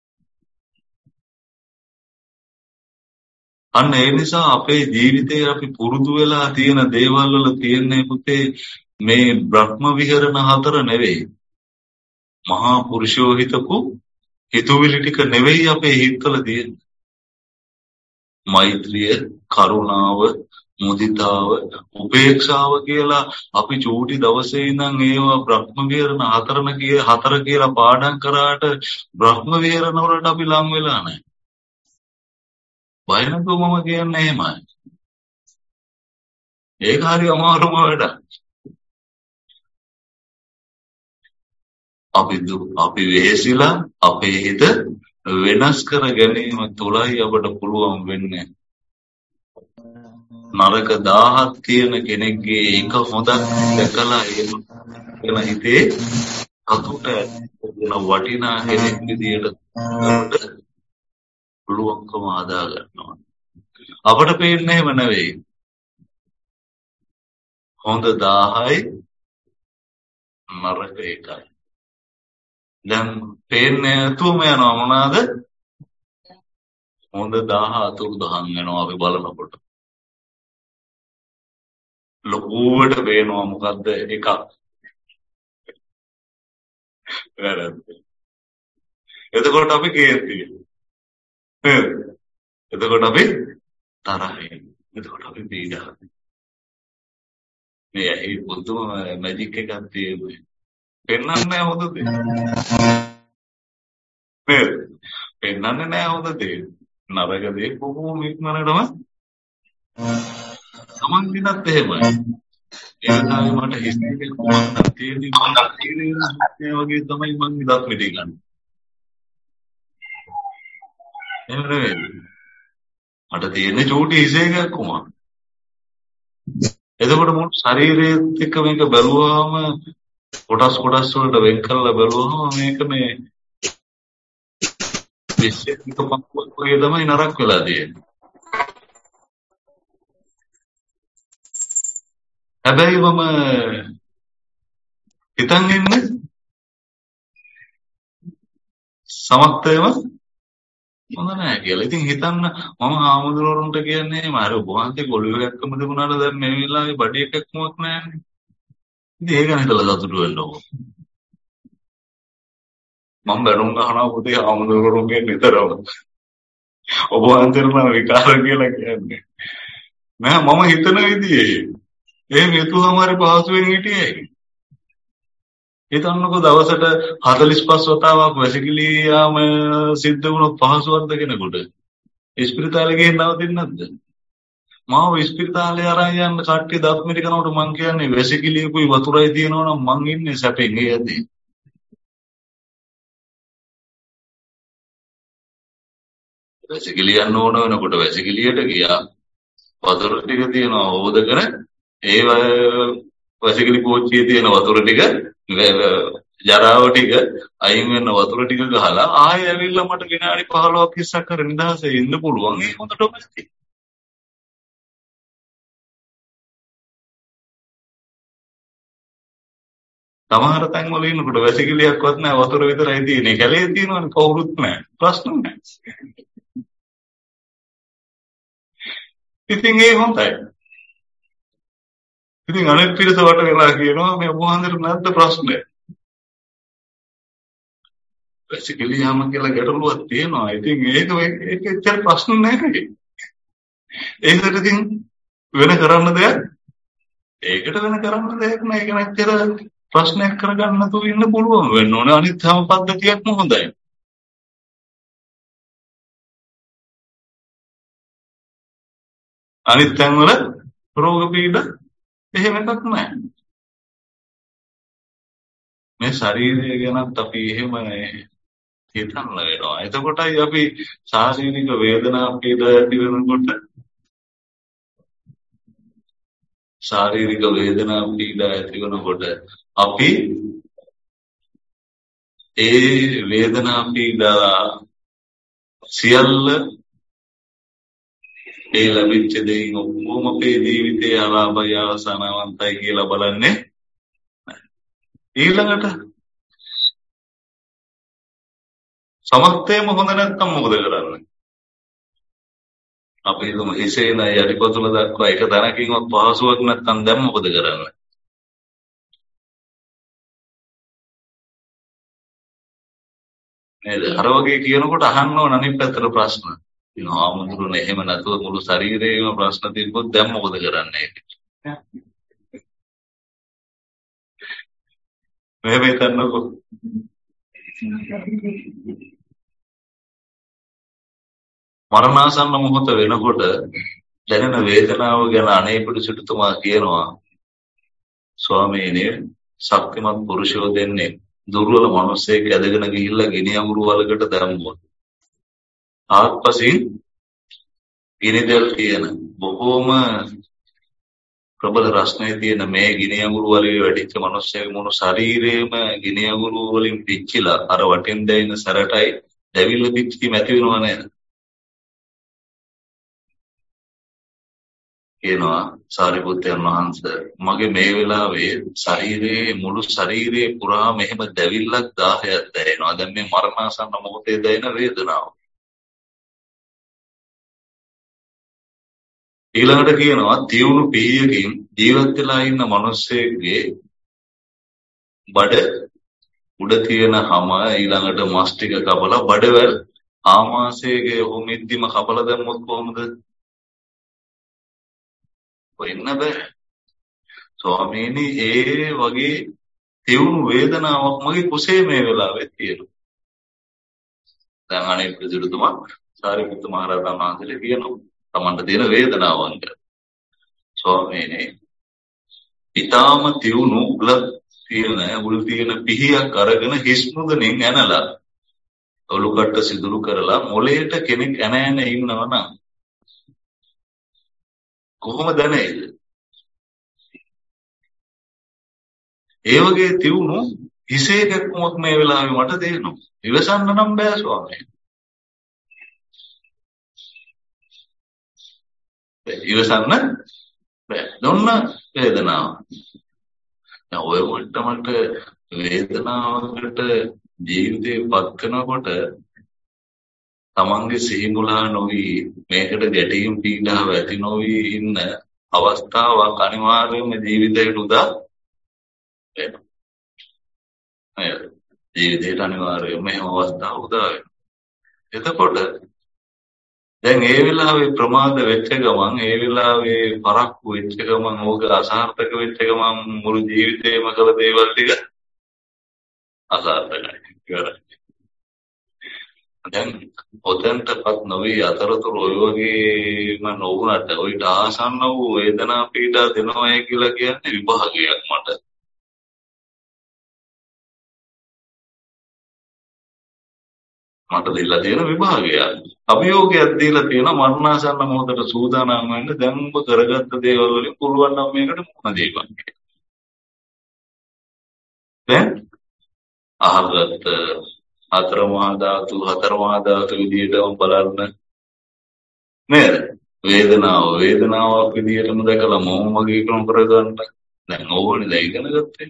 අන්න ඒ නිසා අපේ ජීවිතේ අපි පුරුදු වෙලා තියෙන දේවල් වල තියෙන්නේ පුතේ මේ බ්‍රහ්ම විහරණ හතර නෙවෙයි. මහා පුරුෂෝ හිතපු හිතුවිලි ටික නෙවෙයි අපේ හිතවල තියෙන්නේ. මෛත්‍රිය, කරුණාව, මුදිතාව, උපේක්ෂාව කියලා අපි චූටි දවසේ ඉඳන් ඒවා බ්‍රහ්ම විහරණ හතර කියලා පාඩම් කරාට බ්‍රහ්ම විහරණ වලට අපි ලං වෙලා නැහැ. බය නැතුව මම කියන්නේ එහෙමයි. ඒක හරි අමාරුම වැඩක්. අපි වෙහෙසිලා අපේ හිත වෙනස් කර ගැනීම තුලයි අපට පුළුවන් වෙන්නේ. නරක 1000ක් තියෙන කෙනෙක්ගේ එක හොඳක් දැකලා එන හිතේ අතුට වෙන වටිනා කෙනෙක් විදියට අපට පුළුවන්කම හදා ගන්නවා. අපට පේන්නේ එහෙම නෙවෙයි. හොඳ 1000යි නරක 1යි. දැන් පේන්නේ නැතුවම යනවා මොනවාද? හොඳ 1000 අතුරුදහන් වෙනවා අපි බලනකොට. ලොකුවට පේනවා මොකද්ද එකක්. වැරද්ද. එතකොට අපි කේන්තියි. නේද? එතකොට අපි තරහයි. එතකොට අපි පීඩාවයි. මේ ඇයි පුදුම මැජික් එකක් තියෙන්නේ. පෙන්වන්නේ නැහැ හොඳ දේ. නේද? පෙන්වන්නේ නැහැ හොඳ දේ. නරක දේ කොහොම ඉක්මනටම තමන් දිනත් එහෙමයි. ඒ වෙලාවේ මට හිස්තේ කොහොමද තියෙන්නේ මම තීරේ වගේ තමයි මම ඉදක් මෙතේ ගන්න. එහෙම නෙවෙයි. මට තියෙන්නේ චූටි හිසේ එකක් කොහොමද? එතකොට මුළු ශරීරයේත් එක්ක මේක බැලුවාම කොටස් වලට වෙන් කරලා බැලුවම මේක මේ විශ්ෙක පක්කුවක් වගේ තමයි නරක වෙලා තියෙන්නේ. හැබැයි මම හිතන් ඉන්නේ සමත්වයම හොඳ නැහැ කියලා. ඉතින් හිතන්න මම ආමුදුරන්ට කියන්නේ මාර වහන්සේ ගොළුව එක්කම තිබුණාට දැන් මේ වෙලාවේ බඩි එකක්මක් නැහැ. ඉතින් ඒක හිතලා සතුටු වෙන්න ඕන. මම බැනුම් ගහනවා පුතේ ආමුදුරන්ගේ නිතරම. ඔබ වහන්සේට නම් විකාර කියලා කියන්නේ. නෑ මම හිතන විදිහේ. එහෙම හිතුවම හරි පහසුවෙන් හිටියේ. හිතන්නකෝ දවසට 45 වතාවක් වැසිකිලි යාම සිද්ධ වුණොත් පහසුවක්ද කෙනෙකුට? ඉස්පිරිතාලේ ගිහින් නවතින්නේ නැද්ද? මාව ඉස්පිරිතාලේ අරන් යන්න කට්ටිය දත් මිටි කරනකොට මං කියන්නේ වැසිකිලියකුයි වතුරයි තියෙනවා නම් මං ඉන්නේ සැපෙන් ඒ ඇදී. වැසිකිලි යන්න ඕන වෙනකොට වැසිකිලියට ගියා. වතුර ටික තියෙනවා හොදගෙන ඒ වැසිකිලි පෝච්චියේ තියෙන වතුර ටික ජරාව ටික අයින් වෙන වතුර ටික ගහලා ආයෙ ඇවිල්ලා මට විනාඩි 15ක් 20ක් කර නිදහසේ ඉන්න පුළුවන්. ඒක හොඳ ඩොමස්ටික්. සමහර තැන්වල ඉන්නකොට වැසිකිලියක්වත් නැහැ වතුර විතරයි තියෙන්නේ. කැලේ තියෙනවනේ කවුරුත් නැහැ. ප්‍රශ්න නැහැ. ඉතින් ඒ හොඳයි. ඉතින් අනෙක් පිරිස වට වෙලා කියනවා මේ ඔබ වහන්සේට නැද්ද ප්‍රශ්නය? වැසිකිලියම කියලා ගැටලුවක් තියෙනවා. ඉතින් ඒක එච්චර ප්‍රශ්න නැහැ. ඒකට ඉතින් වෙන කරන්න දෙයක් නෑ. ඒක නැච්චර ප්‍රශ්නයක් කරගන්න නැතුව ඉන්න පුළුවන් වෙන්න ඕනේ. අනිත් හැම පද්ධතියක්ම හොඳයි. අනිත් තැන්වල රෝග පීඩ එහෙම එකක් නැහැ. මේ ශරීරය ගැනත් අපි එහෙම හිතන්න වෙනවා. එතකොටයි අපි ශාරීරික වේදනා පීඩා ඇති වෙනකොට ශාරීරික වේදනා පීඩා ඇති වෙනකොට අපි ඒ වේදනා පීඩා සියල්ල ඒ ලැබිච්ච දෙයින් ඔක්කොම අපේ ජීවිතේ ආලාභය අවසානවන්තයි කියලා බලන්නේ ඊළඟට සමස්තයම හොඳ නැත්නම් මොකද කරන්නේ? අපි හිතමු හිසේ නැ යටිපතුල දක්වා එක තැනකින්වත් පහසුවක් නැත්නම් දැන් මොකද කරන්නේ? නේද? අර වගේ කියනකොට අහන්න ඕන අනිත් පැත්තට ප්‍රශ්න. ඉතින් ආමුදුරනේ එහෙම නැතුව මුළු ශරීරේම ප්‍රශ්න තිබ්බොත් දැන් මොකද කරන්නේ? මෙහෙම හිතන්නකෝ. මරණාසන්න මොහොත වෙනකොට දැනෙන වේදනාව ගැන අනේපිඩු සිටුතුමා කියනවා ස්වාමීනි ශක්තිමත් පුරුෂයෝ දෙන්නේ දුර්වල මිනිස්සෙක් ඇදගෙන ගිහිල්ලා ගිනි අඟුරු වලකට දැම්මොත් ආත්පසින් ගිනි දෙල් තියෙන බොහෝම ප්‍රබල රස්නේ තියෙන මේ ගිනි අඟුරු වලේ වැඩිච්ච මිනිස්සෙගේ මොන ශරීරයේම ගිනි අඟුරු වලින් පිච්චිලා අර වටින් දැයින සැරටයි දැවිල්ල පිච්චීම ඇති වෙනව නේද? කියනවා සාරිපුත්තයන් වහන්සේ මගේ මේ වෙලාවේ ශරීරයේ මුළු ශරීරයේ පුරා මෙහෙම දැවිල්ලක් 10ක් දැනෙනවා. දැන් මේ මරණාසන්න මොහොතේ දැනෙන වේදනාව. ඊළඟට කියනවා තියුණු පීයකින් ජීවත් වෙලා ඉන්න මිනිස්සෙක්ගේ බඩ උඩ තියෙන හැම ඊළඟට මස් ටික කපලා බඩවැල් ආමාශයේ හොමිද්දිම කපලා දැම්මොත් කොහොමද? වෙන්න බෑ. ස්වාමීනි ඒ වගේ තියුණු වේදනාවක් මගේ කුසේ මේ වෙලාවේ තියෙනවා. දැන් අනේ ප්‍රතිදුතුමා සාරිපුත්ත මහ රහතන් වහන්සේට කියනවා තමන්ට තියෙන වේදනාවන් ගැන. ස්වාමීනි ඊටාම තියුණු උල් තියෙන පිහියක් අරගෙන හිස් මුදනින් ඇනලා ඔලු කට්ට සිදුරු කරලා මොලේට කෙනෙක් ඇන ඉන්නවා නම් කොහොමද දැනෙයිද? ඒ වගේ තියුණු හිසේ කැක්කමක් මේ වෙලාවේ මට දෙනවා. ඉවසන්න නම් බෑ ස්වාමීනි. ඉවසන්න බෑ. නොන්න වේදනාව. දැන් ඔය වට්ටමට වේදනාවකට ජීවිතේ පත් කරනකොට තමන්ගේ සිහිමුලා නොවි මේකට ගැටීම් පීඩාව ඇති නොවි ඉන්න අවස්ථාවක් අනිවාර්යයෙන්ම ජීවිතයට උදා වෙනවා. ජීවිතයට අනිවාර්යයෙන්ම මේ අවස්ථාව උදා වෙනවා. එතකොට දැන් ඒ වෙලාවේ ප්‍රමාද වෙච්ච ගමන් ඒ වෙලාවේ පරක්කු වෙච්ච ගමන් ඕක අසාර්ථක වෙච්ච ගමන් මුළු ජීවිතේම කළ දේවල් ටික අසාර්ථකයි. ඉවරයි. දැන් ඔතෙන්ටපත් නොවි අතරතුර ඔය වගේම නොවුනට ඔයිට ආසන්න වූ වේදනා පීඩා දෙනවයි කියලා කියන්නේ විභාගයක් මට. මට දෙලා තියෙන විභාගයක්. අභියෝගයක් දීලා තියෙන මරණාසන්න මොහොතට සූදානම් වෙන්න දැන් ඔබ කරගත්ත දේවල් වලින් පුළුවන් නම් මේකට මුහුණ දෙන්න. දැන් අහගත්ත හතර මහා ධාතු විදියටම බලන්න නේද? වේදනාවක් විදියටම දැකලා මොම වගේ ක්‍රම කරගන්න. දැන් ඕවනේ දැන් ඉගෙන ගත්තේ.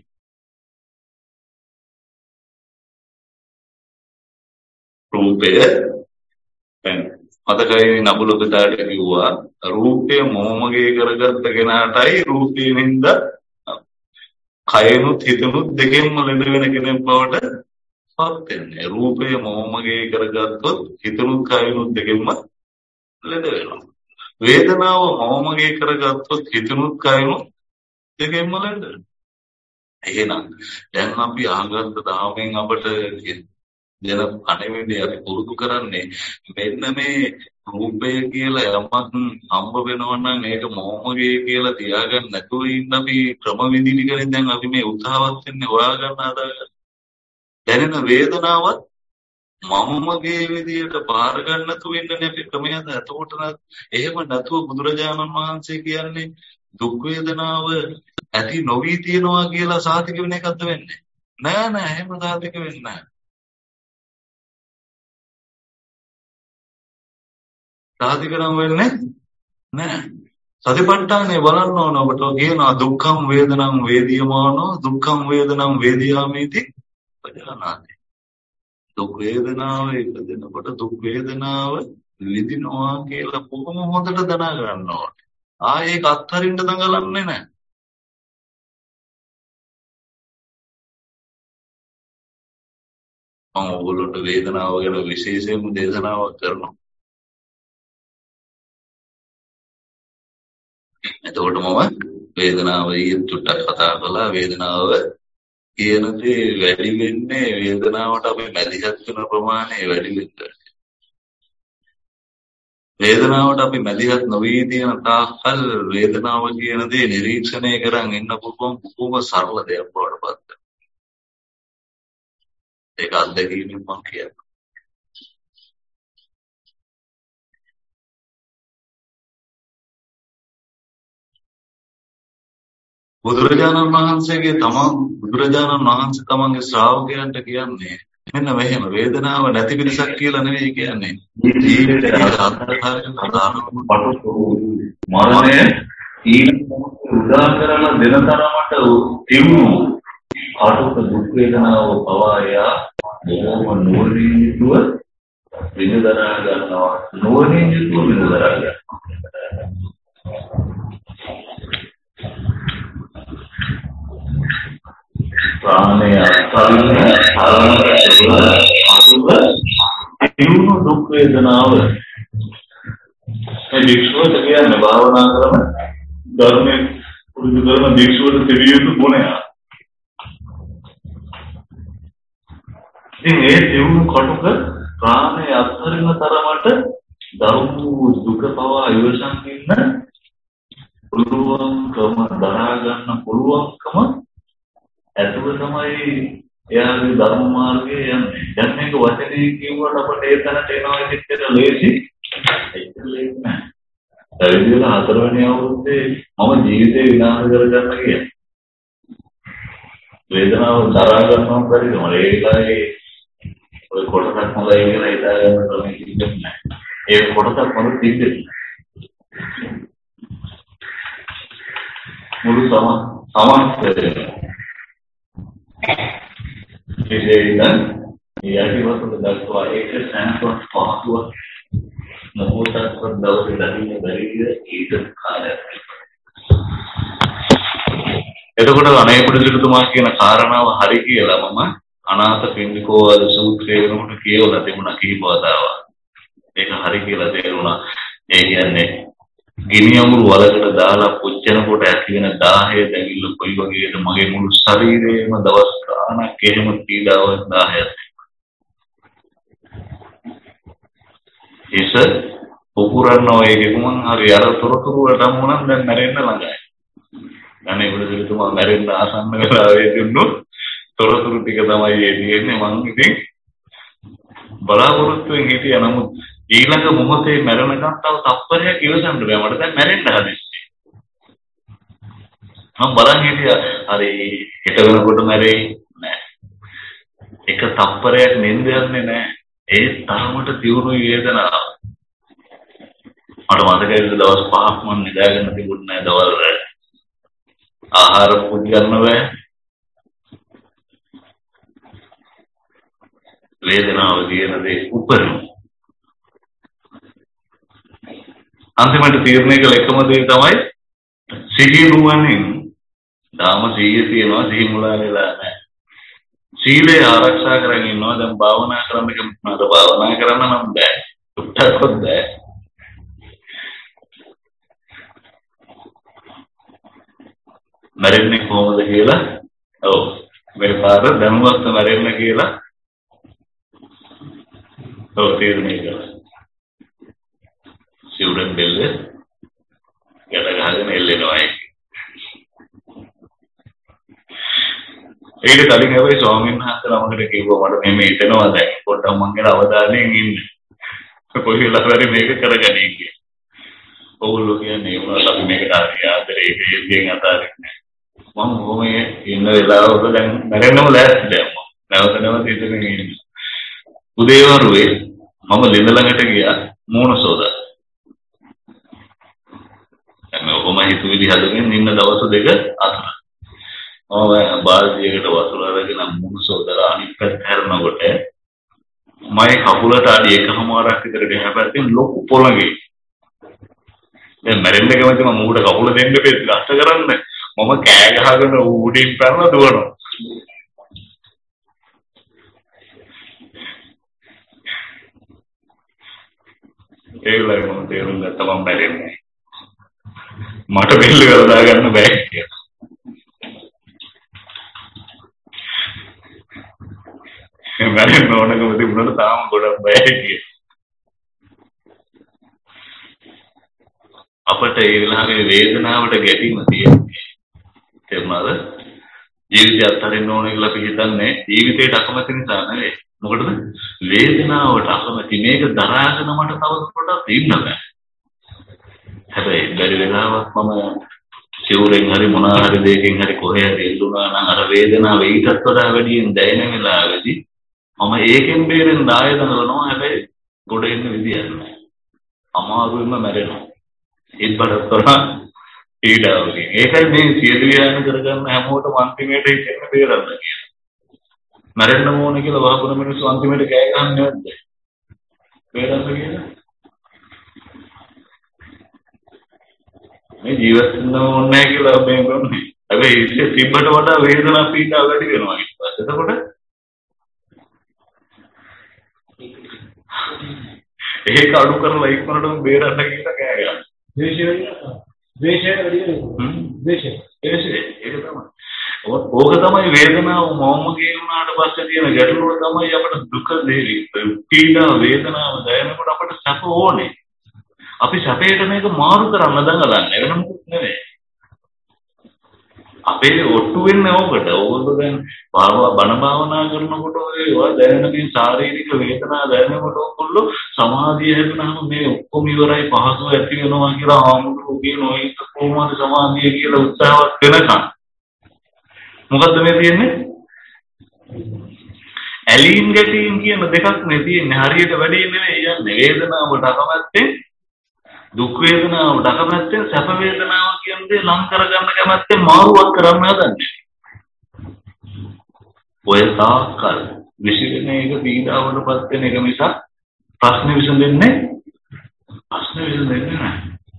රූපය දැන් අතකයි නබුල පිටාට කිව්වා රූපය මොමගේ කරගත්ත කෙනාටයි රූපේනින්ද කයනුත් හිතනුත් දෙකෙන්ම ලෙඩ වෙන කෙනෙක් බවට පත් වෙන්නේ. රූපය මොමගේ කරගත්තොත් හිතනුත් කයනුත් දෙකෙන්ම ලෙඩ වෙනවා. වේදනාව මොමගේ කරගත්තොත් හිතනුත් කයනුත් දෙකෙන්ම ලෙඩ වෙනවා. එහෙනම් දැන් අපි අහගත්ත ධාමෙන් අපට දෙන පණිවිඩය අපි පුරුදු කරන්නේ මෙන්න මේ රූපය කියලා යමක් හම්බ වෙනවා නම් ඒක මොහොමගේ කියලා තියාගන්න නැතුව ඉන්න අපි ක්‍රම විදි ටිකෙන් දැන් අපි මේ උත්සාහවත් වෙන්නේ හොයාගන්න හදාගන්න. දැනෙන වේදනාවත් මමමගේ විදියට බාර ගන්න නැතුව ඉන්නනේ අපි ක්‍රමයද. එතකොට එහෙම නැතුව බුදුරජාණන් වහන්සේ කියන්නේ දුක් වේදනාව ඇති නොවි තියනවා කියලා සාතික වෙන එකක්ද වෙන්නේ? නෑ නෑ එහෙම සාතික වෙන්නේ නෑ. සාතික නම් වෙන්නේ නෑ. සතිපට්ඨානේ බලන්න ඕන ඔබට කියනවා දුක්ඛම් වේදනං වේදියමානෝ දුක්ඛම් වේදනං වේදියාමිති පජානාති. දුක් වේදනාව ඉපදෙනකොට දුක් වේදනාව විඳිනවා කියලා කොහොම හොඳට දැන ගන්න ඕනේ. ආයේ ඒක අත්හරින්න දඟලන්නේ නැහැ. මම ඕගොල්ලන්ට වේදනාව ගැන විශේෂයෙන්ම දේශනාවක් කරනවා. එතකොට මම වේදනාව ඊට චුට්ටක් කතා කළා. වේදනාව කියන දේ වැඩි වෙන්නේ වේදනාවට අපි මැදිහත් වෙන ප්‍රමාණය වැඩි වෙන්න. වේදනාවට අපි මැදිහත් නොවී තියෙන තාක්කල් වේදනාව කියන දේ නිරීක්ෂණය කරන් ඉන්න පුළුවන් බොහොම සරල දෙයක් බවට පත් වෙනවා. ඒක අත්දැකීමෙන් මම කියන්නේ. බුදුරජාණන් වහන්සේ තමන්ගේ ශ්‍රාවකයන්ට කියන්නේ මෙන්න මෙහෙම වේදනාව නැති පිටසක් කියලා නෙවෙයි කියන්නේ. ජීවිතයේ අත්දැකීම් මරණය උදා කරලා දෙන තරමට තියුණු ආටෝක දුක් වේදනාව පවායා බොහොම නුවණින් යුතුව විඳදරා ගන්නවා. නුවණින් යුතුව විඳදරා ගන්නවා. ප්‍රාණය අත්හරින්න අසුබ තියුණු දුක් වේදනාව මේ විශ්වත කියන්නේ භාවනා කරන ධර්මයේ පුරුදු කරන විශ්වත තිබිය යුතු ගුණය. ඉතින් ඒ තියුණු කටුක ප්‍රාණය අත්හරින තරමට දරුණු දුක පවා ඉවසන් ඉන්න පුළුවන්කම දරා ගන්න පුළුවන්කම ඇතුව තමයි එයාගේ ධර්ම මාර්ගයේ යන්නේ. දැන් මේක වචනේ කියුවට අපිට ඒ තැනට එනවා ඉතින් ලේසි. ඒක ලේසි නෑ. පරිවිල 4 වෙනි අවුරුද්දේ මම ජීවිතේ විනාශ කරගන්න කියන්නේ. වේදනාව දරා ගන්නවා බැරිද? මම ඒ වෙලාවේ ඔය කොටසක් හොඳයි කියලා හිතාගෙන තමයි ඉන්නේ නෑ. ඒ කොටසක් මොකද තිබෙන්නේ? මුළු සමස්තය ඉතින් යටිවතුන් දක්වා ඒක සෑහවත් පහසුව මොහොතක් දවසේ දකින්න බැරිද ඊට කාලයක්. එතකොට අනේපුර සිටුතුමා කියන කාරණාව හරි කියලා මම අනාථ පින්ඩිකෝවාද සූත්‍රයේ වෙනකොට කියවලා තිබුණා කීප වතාවක්. ඒක හරි කියලා තේරුණා. ඒ කියන්නේ ගිනි අමුරු වලකට දාලා පුච්චනකොට ඇති වෙන 10 දැවිල්ල කොයි වගේද මගේ මුළු ශරීරයේම දවස් ගාණක් එහෙම පීඩාවක් 10ක්. ඒස පුපුරනවා ඒකේ මං හරි අර තොරතුරු වලට මොනනම් දැන් මැරෙන්න ළඟයි. අනේ බුදුතුමා මැරෙන්න ආසන්න වෙලාවේ දුන්නු තොරතුරු ටික තමයි එන්නේ. මං ඉතින් බලාපොරොත්තු වෙන්නේ හිටියා. නමුත් ඊළඟ මොහොතේ මැරෙනකන් තව තප්පරයක් ඉවසන්න බෑ. මට දැන් මැරෙන්න හදිස්සියි. මම බලන් හිටියා හරි හිට වෙනකොට මැරෙයි නෑ. එක තප්පරයක් නින්ද යන්නේ නෑ. ඒ තරමට තියුණු වේදනාව. මට මතකයි දවස් 5ක් මම නිදාගෙන තිබුණේ නෑ දවල් වල. ආහාර පුඩ ගන්න බෑ. වේදනාව කියන දේ උපරිම. අන්තිමට තීරණය කළ එකම දේ තමයි සිහිය නුවණින් දාම සිහිය තියනවා සිහි මුලා වෙලා නැහැ. සීලය ආරක්ෂා කරගෙන ඉන්නවා. දැන් භාවනා කරන්න කැමතිද? භාවනා කරන්න නම් බෑ. උත්තරවත් බෑ. මැරෙන්නේ කොහොමද කියලා? ඔව්. මේ පාර දැනුවත් මැරෙන්න කියලා තීරණය කළා. සිවුරෙන් බෙල්ල යට ගහගෙන එල්ලෙනවා ඒක. ඊට කලින් හැබැයි ස්වාමීන් වහන්සේ ළමකට කිව්වා මට මෙහෙම හිතෙනවා දැන් පොඩ්ඩක් මං ගැන අවධානයෙන් ඉන්න. කොයි වෙලාවරි මේක කරගන්නේ කියලා. ඔගොල්ලෝ කියන්නේ උනාට අපි මේකට ආදරේ ඒකයෙන් අතාරින්නේ. මම කොහොම ඉන්න වෙලාවක දැන් මැරෙන්නම ලෑස්ති දැන් මම. නැවත හිතගෙන ඉන්නේ. උදේ වරුවේ මම ළිඳ ළඟට ගියා මූණ සෝදා. මම ඔහොම හිතුවිලි හදගෙන ඉන්න දවස් දෙක අතර. මම බාල්දියකට වතුර අරගෙන මූණ සෝදලා අනිත් පැත්ත හැරෙනකොට මගේ කකුලට අඩි 1.5ක් විතර දෙහාපැත්තෙන් ලොකු පොළඟේ. දැන් මැරෙන්න කැමති මම ඌට කකුල දෙන්න බෙහෙත් ගස්ස කරන්න. මම කෑ ගහගෙන ඌඩින් පැනලා දුවනවා. ඒගොල්ලෝ මම තේරුම් ගත්තා මම මැරෙන්නේ. මට බෙල්ල කරලා ගන්න බෑ කියලා. මැරෙන්න ඕනකම තිබුණාට තාම ගොඩක් බෑ කියලා. අපට ඒ වෙලාවේ වේදනාවට ගැටීම තියෙනවා. තේරුණාද? ජීවිතය අත්හරින්න ඕන කියලා අපි හිතන්නේ ජීවිතේට අකමැති නිසා නෙවෙයි. මොකටද? වේදනාවට අකමැති මේක දරාගෙන මට තව පොඩක් ඉන්න බෑ. හැබැයි බැරි වෙලාවක් මම සිවුරෙන් හරි මොනවා හරි දෙයකින් හරි කොහේ හරි එල්ලුණා නම් අර වේදනාව ඊටත් වඩා වැඩියෙන් දැනෙන වෙලාවෙදී මම ඒකෙන් බේරෙන්න ආයතන කරනවා. හැබැයි ගොඩ එන්න විදියක් නැහැ. අමාරුවෙන්ම මැරෙනවා. ඒත් බඩතොරා පීඩාවකින්. ඒකයි මේ සියලු යාන කරගන්න හැමෝටම අන්තිමේට ඉන්න බේරන්න කියන්නේ. මැරෙන්න ඕන කියලා වහපුන මිනිස්සු අන්තිමේට කෑ ගහන්නේ නැද්ද? බේරන්න කියලා. මේ ජීවත් වෙන්න ඕනේ නැහැ කියලා මේ කරන්නේ. හැබැයි ඒක තිබ්බට වඩා වේදනාව පීඩාව වැඩි වෙනවා ඊට පස්සේ. එතකොට ඒක අඩු කරලා ඉක්මනටම බේරන්න කියලා කෑ ගහනවා. ද්වේෂය වැඩි වෙනවා. ද්වේෂය ඒක තමයි. ඕක තමයි වේදනාව මොමගේ වුණාට පස්සේ තියෙන ගැටලුව තමයි අපිට දුක දෙවි. පීඩා වේදනාව දැනෙනකොට අපිට සැප ඕනේ. අපි සැපේට මේක මාරු කරන්න දඟලන්නේ වෙන මොකුත් නෙවෙයි. අපේ ඔට්ටු වෙන්නේ ඕකට. ඕගොල්ලෝ දැන් බණ භාවනා කරනකොට ඒවා දැනෙන මේ ශාරීරික වේදනා දැනෙනකොට ඕගොල්ලෝ සමාධිය හැදුනහම මේ ඔක්කොම ඉවරයි පහසුව ඇති වෙනවා කියලා ආමුදුරු කියනවා. ඒක කොහොමද සමාධිය කියලා උත්සාහවත් වෙනකන්. මොකද්ද මේ තියෙන්නේ? ඇලීම් ගැටීම් කියන දෙකක් නේ තියෙන්නේ. හරියට වැඩේ නෙවෙයි යන්නේ. වේදනාවට අකමැත්තෙන් දුක් වේදනාවට අකමැත්තෙන් සැප වේදනාව කියන දේ ලං කරගන්න කැමැත්තෙන් මාරුවක් කරන්න හදන්නේ. ඔය තාක්කල් විශේෂණ එක පීඩාවටපත් වෙන එක මිසක් ප්‍රශ්න විසඳෙන්නේ නැහැ.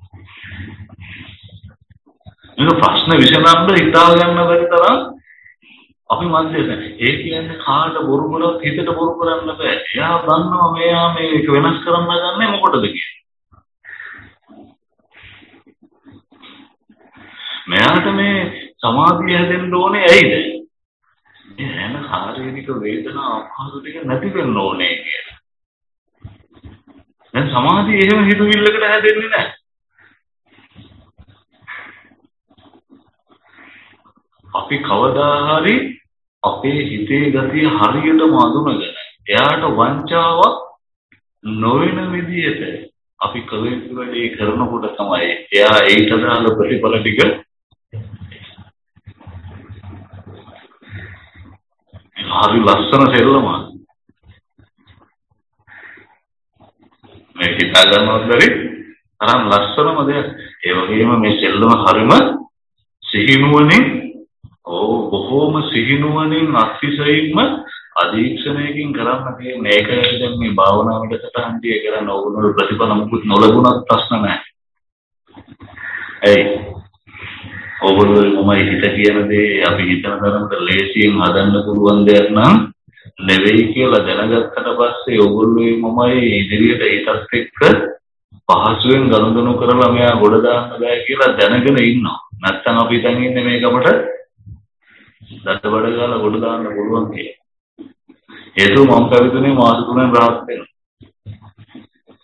මේක ප්‍රශ්න විසඳන්න හිතා ගන්න බැරි තරම් අපි මන්දේ නැහැ. ඒ කියන්නේ කාට බොරු කරත් හිතට බොරු කරන්න බෑ. එයා දන්නවා මෙයා මේක වෙනස් කරන්න ගන්නේ මොකටද කියලා. මෙයාට මේ සමාධිය හැදෙන්න ඕනේ ඇයිද? මේ හැම ශාරීරික වේදනා අපහසු ටික නැති වෙන්න ඕනේ කියලා. දැන් සමාධිය එහෙම හිතුවිල්ලකට හැදෙන්නේ නැහැ. අපි කවදා හරි අපේ හිතේ ගතිය හරියටම අඳුනගෙන එයාට වංචාවක් නොවන විදිහට අපි කළ යුතු වැඩේ කරනකොට තමයි එයා ඒකට දාන ප්‍රතිඵල ටික හරි ලස්සන සෙල්ලමක්. මේ හිතා ගන්නවත් බැරි තරම් ලස්සනම දෙයක්. ඒ වගේම මේ සෙල්ලම හරිම සිහිනුවණින් බොහෝම සිහිනුවණින් අතිශයින්ම අධීක්ෂණයකින් කරන්න තියෙන ඒකයි දැන් මේ භාවනා වැඩසටහන් ටික කරන ඕනෝල් ප්‍රතිඵල මුකුත් නොලබුණත් ප්‍රශ්න නැහැ. ඕගොල්ලෝ මම හිත කියන දේ අපි හිතන තරමට ලේසියෙන් හදන්න පුළුවන් දෙයක් නම් නෙවෙයි කියලා දැනගත්තට පස්සේ ඕගොල්ලෝ මමයි ඉදිරියට ඒකත් එක්ක පහසුවෙන් ගනුදෙනු කරලා මෙයා ගොඩ දාන්න බෑ කියලා දැනගෙන ඉන්නවා. නැත්තම් අපි දැන් ඉන්නේ මේක අපට දඩබඩ ගාලා ගොඩ දාන්න පුළුවන් කියලා. හේතුව මම පැවිදුනේ මාස 3න් රාත් වෙනවා.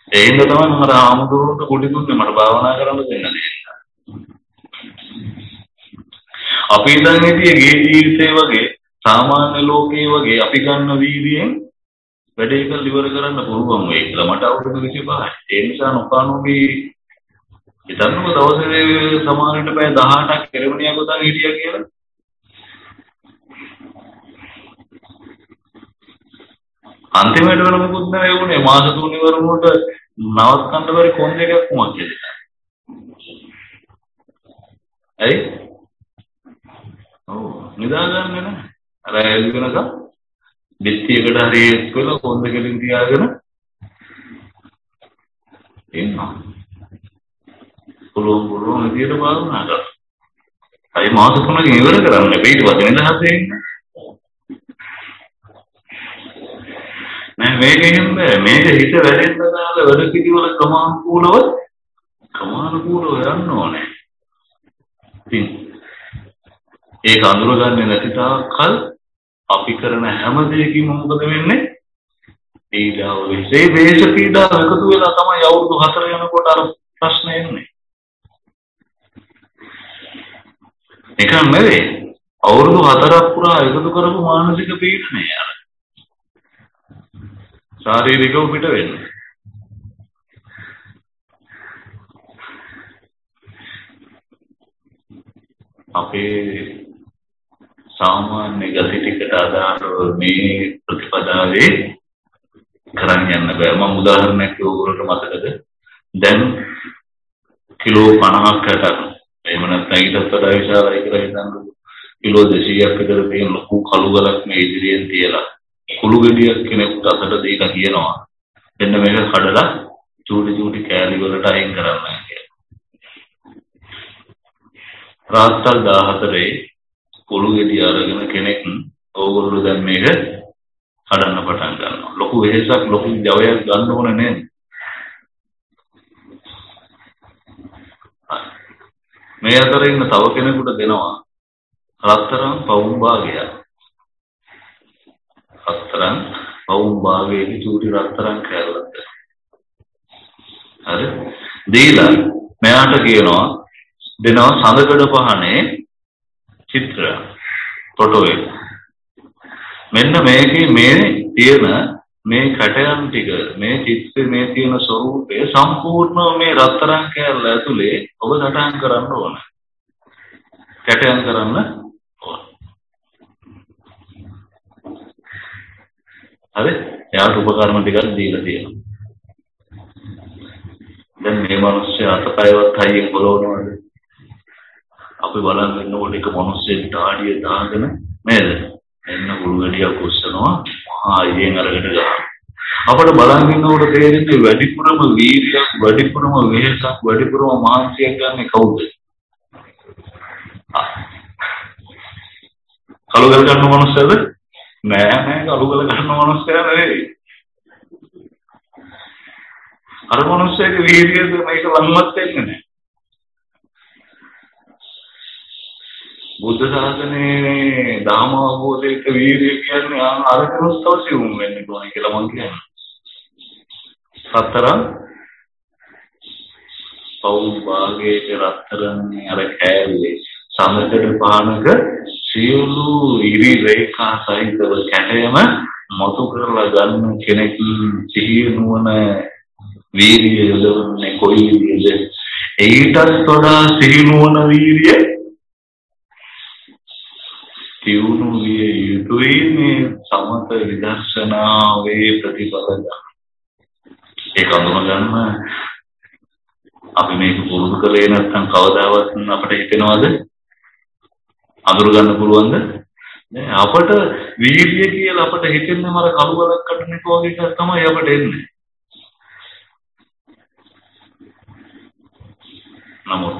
ඒ හින්දා තමයි මම ආමුදුරට කුටි දුන්නේ මට භාවනා කරන්න දෙන්න දෙන්න. අපි ඉඳන් හිටියේ ගේ ජීවිතේ වගේ සාමාන්‍ය ලෝකයේ වගේ අපි ගන්න වීර්යයෙන් වැඩේ කරලා ඉවර කරන්න පුළුවන් වෙයි කියලා මට අවුරුදු 25යි. ඒ නිසා නොකානෝගේ හිතන්නකො දවසේ සමානට පැය 18ක් කෙරවණියක් ගොතන් හිටියා කියලා. අන්තිමට වෙන මොකුත් නැහැ වුණේ මාස 3 ඉවරනකොට නවත්තන්න බැරි කොන් දෙකක් වුණා කියලා. ඇයි? ඔව් නිදාගන්නේ නැහැ. අර එළිවෙනකම් බිත්තියකට හරි එක්කලා කොන් දෙකකින් තියාගෙන ඉන්නවා. පුළුවන් විදියට භාවනා කරා. අයි මාස 3කින් ඉවර කරන්න ඊට පස්සේ නිදහස් වෙන්න. නෑ මේකෙන් බෑ මේක හිත වැඩෙන්න දාලා වැඩ පිළිවෙල ක්‍රමානුකූලව යන්න ඕනේ. ඉතින් ඒක අඳුරගන්නේ නැති තාක්කල් අපි කරන හැම දෙයකින්ම මොකද වෙන්නේ? පීඩාව විශ්ේ වේශ පීඩාව එකතු වෙලා තමයි අවුරුදු 4 යනකොට අර ප්‍රශ්න එන්නේ. ඒක නෙවෙයි අවුරුදු 4ක් පුරා එකතු කරපු මානසික පීඩනය අර ශාරීරිකව පිට වෙන්නේ. අපේ සාමාන්‍ය ගති ටිකට අදාළව මේ ප්‍රතිපදාවේ කරන් යන්න බෑ. මම උදාහරණයක් ඔයගොල්ලන්ට මතකද? දැන් කිලෝ 50ක් 60ක් එහෙම නැත්නම් ඊටත් වඩා විශාලයි කියලා හිතන්න. කිලෝ 200ක් විතර තියෙන ලොකු කළු ගලක් මේ ඉදිරියෙන් තියලා කුළු ගෙඩියක් කෙනෙකුට අතට දීලා කියනවා එන්න මේක කඩලා චූටි චූටි කෑලි වලට අයින් කරන්න කියලා. රාත්‍රී 14 කුළු ගෙඩිය අරගෙන කෙනෙක් ඕගොල්ලෝ දැන් මේක කඩන්න පටන් ගන්නවා. ලොකු වෙහෙසක් ලොකු ජවයක් ගන්න ඕනේ නේද? මේ අතරේ ඉන්න තව කෙනෙකුට දෙනවා රත්තරන් පවුම් භාගයක්. රත්තරන් පවුම් භාගයේ චූටි රත්තරන් කෑල්ලක්. හරි? දීලා මෙයාට කියනවා දෙනවා සඳකඩ පහනේ චිත්‍ර ෆොටෝ එක. මෙන්න මේකේ මේ තියෙන මේ කැටයන් ටික මේ චිත්‍රයේ මේ තියෙන ස්වරූපය සම්පූර්ණව මේ රත්තරන් කෑල්ල ඇතුලේ ඔබ සටහන් කරන්න ඕන. කැටයන් කරන්න ඕන. හරි? එයාට උපකරණ ටිකක් දීලා තියෙනවා. දැන් මේ මිනිස්සු අතපයවත් හයියෙන් බලවනවද? අපි බලන් ඉන්නකොට එක මිනිස්සෙක් ඩාඩිය දාගෙන නේද? එන්න උළුගඩියක් උස්සනවා මහා අයියෙන් අරගෙන ගහනවා. අපිට බලන් ඉන්නකොට තේරෙන්නේ වැඩිපුරම වීර්යයක්, වැඩිපුරම වෙහසක්, වැඩිපුරම මානසිකයක් ගන්න කවුද? කලුගල් ගන්න මිනිස්සුද? නෑ කලුගල් ගන්න මිනිස්සයා නෙවෙයි. අර මිනිස්සයාගේ වීර්යය මේක ලංවත් වෙන්නේ නෑ. බුද්ධ ශාසනයේ ධර්ම අවබෝධයක වීර්යය කියන්නේ අර කෙනස්තවසියුම් වෙන්නේ කොහොමද කියලා මම කියන්නේ. රත්තරන් පවුම් භාගයේ රත්තරන් අර කෑල්ලේ සමතර පානක සියලු ඉරි රේඛා සහිතව කැටයම මතු කරලා ගන්න කෙනෙක් සිහිය නුවණ වීර්යය යොදවන්නේ කොයි විදිහද? ඊටත් වඩා සිහිය නුවණ වීර්යය තියුණු විය යුතුයි මේ සමත විදර්ශනාවේ ප්‍රතිඵල ගන්න. ඒක අඳුනගන්න අපි මේක පුරුදු කරේ නැත්නම් කවදාවත් අපිට හිතෙනවද? අඳුර ගන්න පුළුවන්ද? නෑ අපට වීර්යය කියලා අපිට හිතෙන්නේ මර කලුවලක් කටන එක වගේ එකක් තමයි අපිට එන්නේ. නමුත්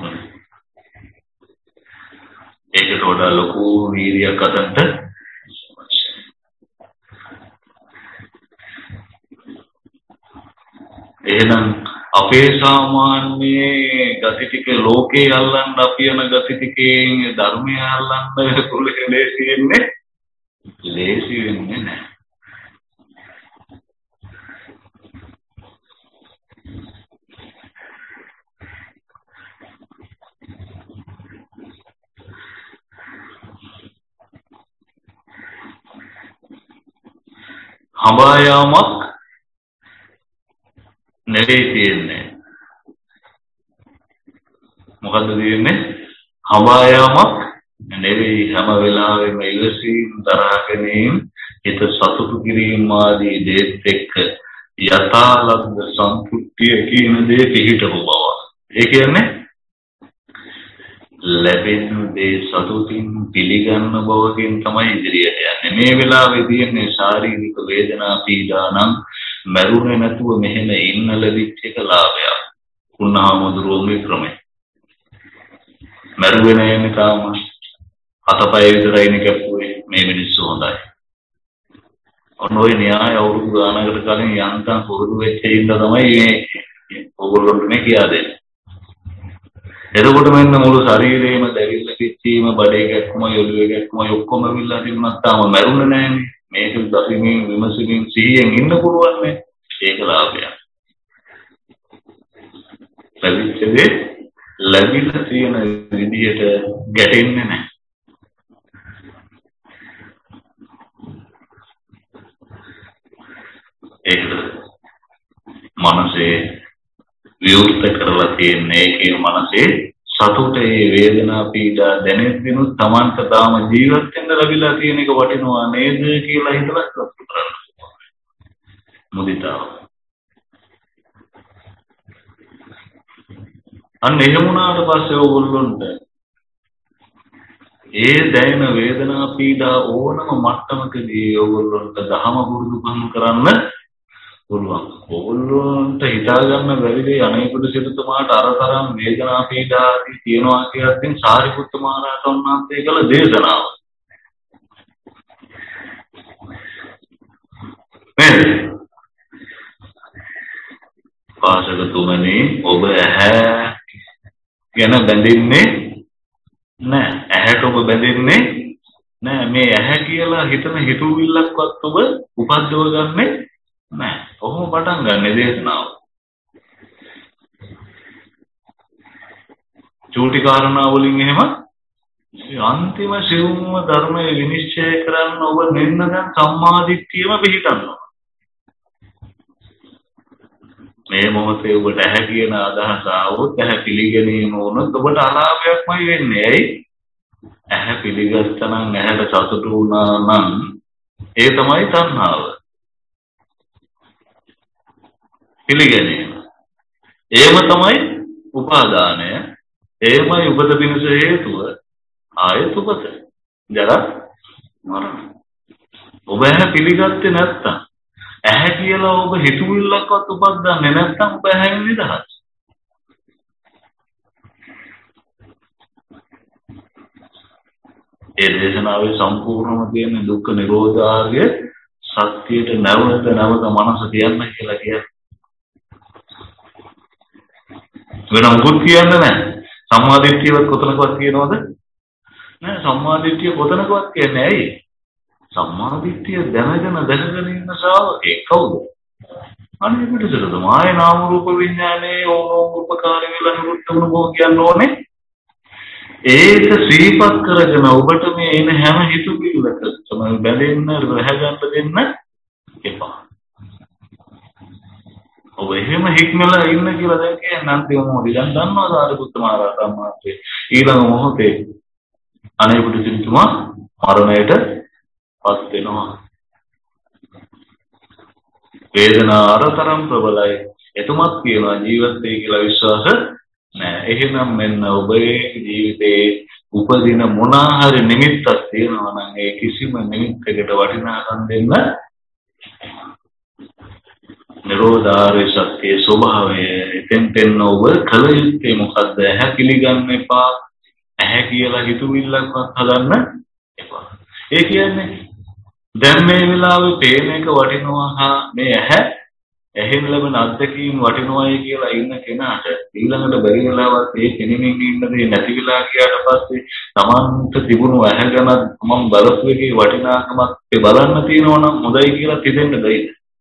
ඒකට වඩා ලොකු වීර්යයක් අතට එහෙනම් අපේ සාමාන්‍ය ගති ටික ලෝකේ අල්ලන්න අපි යන ගති ටිකේ ධර්මය අල්ලන්න කුලේ ලේසි වෙන්නේ නැහැ. හඹා යාමක් නෙවෙයි තියෙන්නේ. මොකද්ද තියෙන්නේ? හඹා යාමක් නෙවෙයි. හැම වෙලාවෙම ඉවසීම තරහ ගැනීම හිත සතුටු කිරීම ආදී දේත් එක්ක යථාලබ්ධ සම්පූර්තිය කියන දේ පිහිටපු බව. ඒ කියන්නේ ලැබෙන දේ සතුටින් පිළිගන්න බවකින් තමයි ඉදිරියට යන්නේ. මේ වෙලාවේ තියෙන්නේ ශාරීරික වේදනා පීඩා නම් මරුනේ නැතුව මෙහෙම ඉන්න ලැබිච්ච එක ලාභයක්. කුණාමදුරෝ මේ ක්‍රමය. මරුවේ නැන්නේ තාම අතපය විතරයිනේ කැපුවේ. මේ මිනිස්සු හොඳයි. ඔන්න ඔය න්‍යාය අවුරුදු ගානකට කලින් යන්තම් පුරුදු වෙච්ච ඉඳ තමයි මේ ඕගොල්ලන්ට මේ කියා දෙන්නේ. එතකොට මෙන්න මුළු ශරීරේම දැවිල්ල පිච්චීම, බඩේ කැක්කුම, ඔළුවේ කැක්කුම ඔක්කොම විල්ලා තිබුණත් තාම මැරුණේ නැහැනේ. මේක දකිමින් විමසමින් සිහියෙන් ඉන්න පුළුවන් නේ. ඒක ලාභයක්. ලැබිච්ච දේ ලැබිලා තියෙන විදියට ගැටෙන්නේ නැහැ. ඒකද මනසේ විවෘත කරලා තියෙන්නේ. ඒකේ මනසේ සතුටේ වේදනා පීඩා දැනෙද්දිනුත් Tamanට තාම ජීවත් වෙන්න ලැබිලා තියෙන එක වටිනවා නේද කියලා හිතලා කරන්න. මුදිතාව. අන්න එහෙම වුණාට පස්සේ ඕගොල්ලොන්ට ඒ දැනෙන වේදනා පීඩා ඕනම මට්ටමකදී ඕගොල්ලොන්ට දහම පුරුදු කරන්න පුළුවන්. ඕගොල්ලොන්ට හිතා ගන්න බැරි දේ අනේකුට සිටුතුමාට අරතරම් වේදනා පීඩා ආදී තියනවා කියද්දී සාරිපුත්ත මහ රහතන් වහන්සේ කළ දේශනාව. නේද? පාසකතුමනි ඔබ ඇහැ ගැන බැඳින්නේ නෑ. ඇහැට ඔබ බැඳින්නේ නෑ. මේ ඇහැ කියලා හිතන හිතුවිල්ලක්වත් ඔබ උපද්දව ගන්නෙ නෑ. කොහොම පටන් ගන්නෙ දේශනාව? චූටි කාරණා වලින් එහෙම අන්තිම සිවුම්ම ධර්මයේ විනිශ්චය කරන්න ඔබ මෙන්න දැන් සම්මාදිට්ඨියම පිළිගන්නවා. මේ මොහොතේ ඔබට ඇහැ කියන අදහස ආවොත් ඇහැ පිළිගැනීම වුණොත් ඔබට අලාභයක්මයි වෙන්නේ. ඇයි? ඇහැ පිළිගත්තා නම් ඇහැට සතුටු වුණා නම් ඒ තමයි තණ්හාව. පිළිගැනීම. ඒම තමයි උපාදානය. ඒමයි උපත පිණිස හේතුව. ආයත උපත. ජරා මරණ. ඔබ ඇහැ පිළිගත්තේ නැත්තම් ඇහැ කියලා ඔබ හිතුවිල්ලක්වත් උපද්දන්නේ නැත්තම් ඔබ ඇහැෙන් නිදහස්. ඒ දේශනාවේ සම්පූර්ණම තියෙන දුක්ඛ නිරෝධාර්ය සත්‍යයට නැවත මනස තියන්න කියලා කියන්නේ. වෙන මොකුත් කියන්නේ නැහැ. සම්මාදිට්ඨියවත් කොතනකවත් කියනවද? නෑ. සම්මාදිට්ඨිය කොතනකවත් කියන්නේ ඇයි? සම්මාදිට්ඨිය දැනගෙන ඉන්න ශ්‍රාවකේ කවුද? අනේ පිටසටද මාය නාම රූප විඥානේ ඕනෝම උපකාරී වෙලා නිරුද්ධ වුණ බව කියන්න ඕනේ. ඒක ශ්‍රීපත් කරගෙන ඔබට මේ එන හැම හිතුවිල්ලක තමයි බැඳෙන්න රැහැගන්න දෙන්න එපා. ඔබ එහෙම හික්මලා ඉන්න කියලා දැන් කියන්නේ අන්තිම මොහොතේ දැන් දන්නවා සාරිපුත්ත මහ රහතන් වහන්සේ ඊළඟ මොහොතේ අනේපුත් සිටුමා මරණයට පත් වෙනවා. වේදනා අරතරම් ප්‍රබලයි. එතුමත් කියනවා ජීවත් වෙයි කියලා විශ්වාස නෑ. එහෙනම් මෙන්න ඔබේ ජීවිතේ උපදින මොනවා හරි නිමිත්තක් තියෙනවා නම් ඒ කිසිම නිමිත්තකට වටිනාකම් දෙන්න නිරෝධාර්ය සත්‍ය ස්වභාවය එතෙන් ඔබ කල යුත්තේ මොකද්ද? ඇහැ පිළිගන්න එපා. ඇහැ කියලා හිතුවිල්ලක්වත් හදන්න එපා. ඒ කියන්නේ දැන් මේ වෙලාවේ පේන එක වටිනවා හා මේ ඇහෙන් ලැබෙන අත්දැකීම් වටිනවායි කියලා ඉන්න කෙනාට ඊළඟට බැරි වෙලාවත් ඒ කෙනෙමින් ඉන්න දේ නැති වෙලා ගියාට පස්සේ Tamanට තිබුණු ඇහැ ගැන මම බලපු එකේ වටිනාකමක් ඒ බලන්න තියෙනවා නම් හොඳයි කියලා හිතෙන්න බැයිද?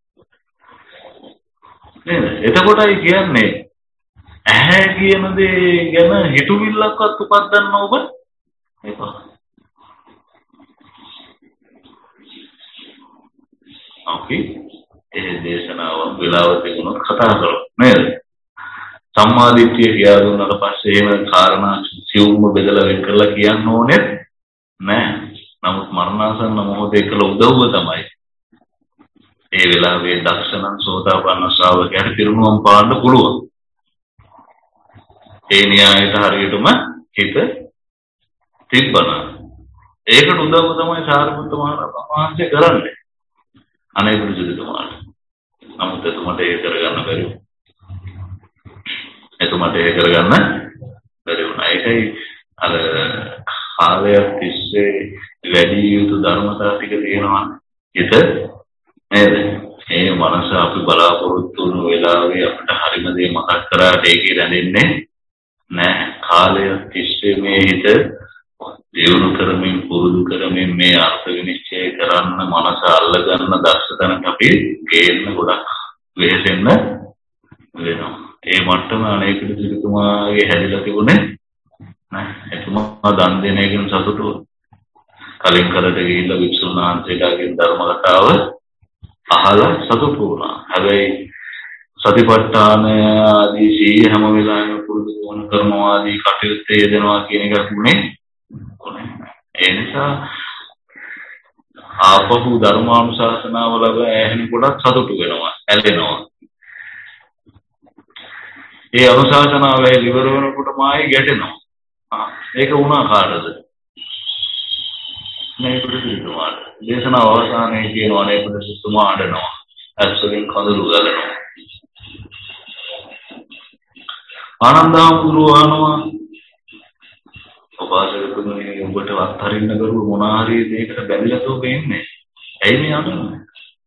නේද? එතකොටයි කියන්නේ ඇහැ කියන දේ ගැන හිතුවිල්ලක්වත් උපදින්න ඔබ එපා. අපි ඒ දේශනාව වෙලාව තිබුණොත් කතා කරමු නේද? සම්මාදිට්ඨිය කියලා දුන්නාට පස්සේ එහෙම කාරණා සිවුම්ම බෙදලා වෙන් කරලා කියන්න ඕනේ නෑ. නමුත් මරණාසන්න මොහොතේ කළ උදව්ව තමයි ඒ වෙලාවේ දක්ෂණං සෝතාපන්න ශ්‍රාවකයාට පිරුණුවම් පාන්න පුළුවන්. ඒ න්‍යායයට හරියටම හිත තිබ්බනම් ඒකට උදව්ව තමයි සාරිපුත්ත මහ රහතන් වහන්සේ කරන්නේ. අනේ බුදුසසුනට. නමුත් එතුමට ඒක කරගන්න බැරි වුණා. එතුමට ඒක කරගන්න බැරි වුණා. ඒකයි අර කාලයක් තිස්සේ වැඩි යුතු ධර්මතා ටික තියෙනවා. හිත නේද? මේ මනස අපි බලාපොරොත්තු වුණු වෙලාවේ අපිට හරිම දේ මතක් කරාට ඒකේ රැඳෙන්නේ නැහැ. කාලයක් තිස්සේ මේ හිත දියුණු කරමින් පුරුදු කරමින් මේ අර්ථ විනිශ්චය කරන්න මනස අල්ලගන්න දක්ෂතනක අපි ගේන්න ගොඩක් වෙහෙසෙන්න වෙනවා. ඒ මට්ටම අනේකද සිටුමාගේ හැදිලා තිබුණේ නෑ. එතුමා දන් දෙන එකෙන් සතුටු කලින් කලට ගිහිල්ලා වික්ෂුන් වහන්සේලාගෙන් ධර්ම කතාව අහලා සතුටු වුණා. හැබැයි සතිපට්ඨාන ආදී සීය හැම වෙලාවෙම පුරුදු කරනවා ආදී කටයුතු යෙදෙනවා කියන එක උනේ. ඒ නිසා ආපහු ධර්මානුශාසනාව ලැබ ඇහෙන කොටත් සතුටු වෙනවා, ඇලෙනවා. ඒ අනුශාසනාව ඉවර වෙනකොට මායි ගැටෙනවා. ඒක වුණා කාටද? මේ පුදුමාට. දේශනාව අවසානයේ කියනවා නේ පුදුතුමා අඬනවා. ඇස්වලින් කඳුළු ගලනවා. ආනන්දහාමුදුරුවෝ අහනවා ඔබාසකතුමනි ඔබට අත්හරින්න කරුව මොන හරි දෙයකට බැඳලා තෝක ඉන්නේ. ඇයි මේ අහන්නේ?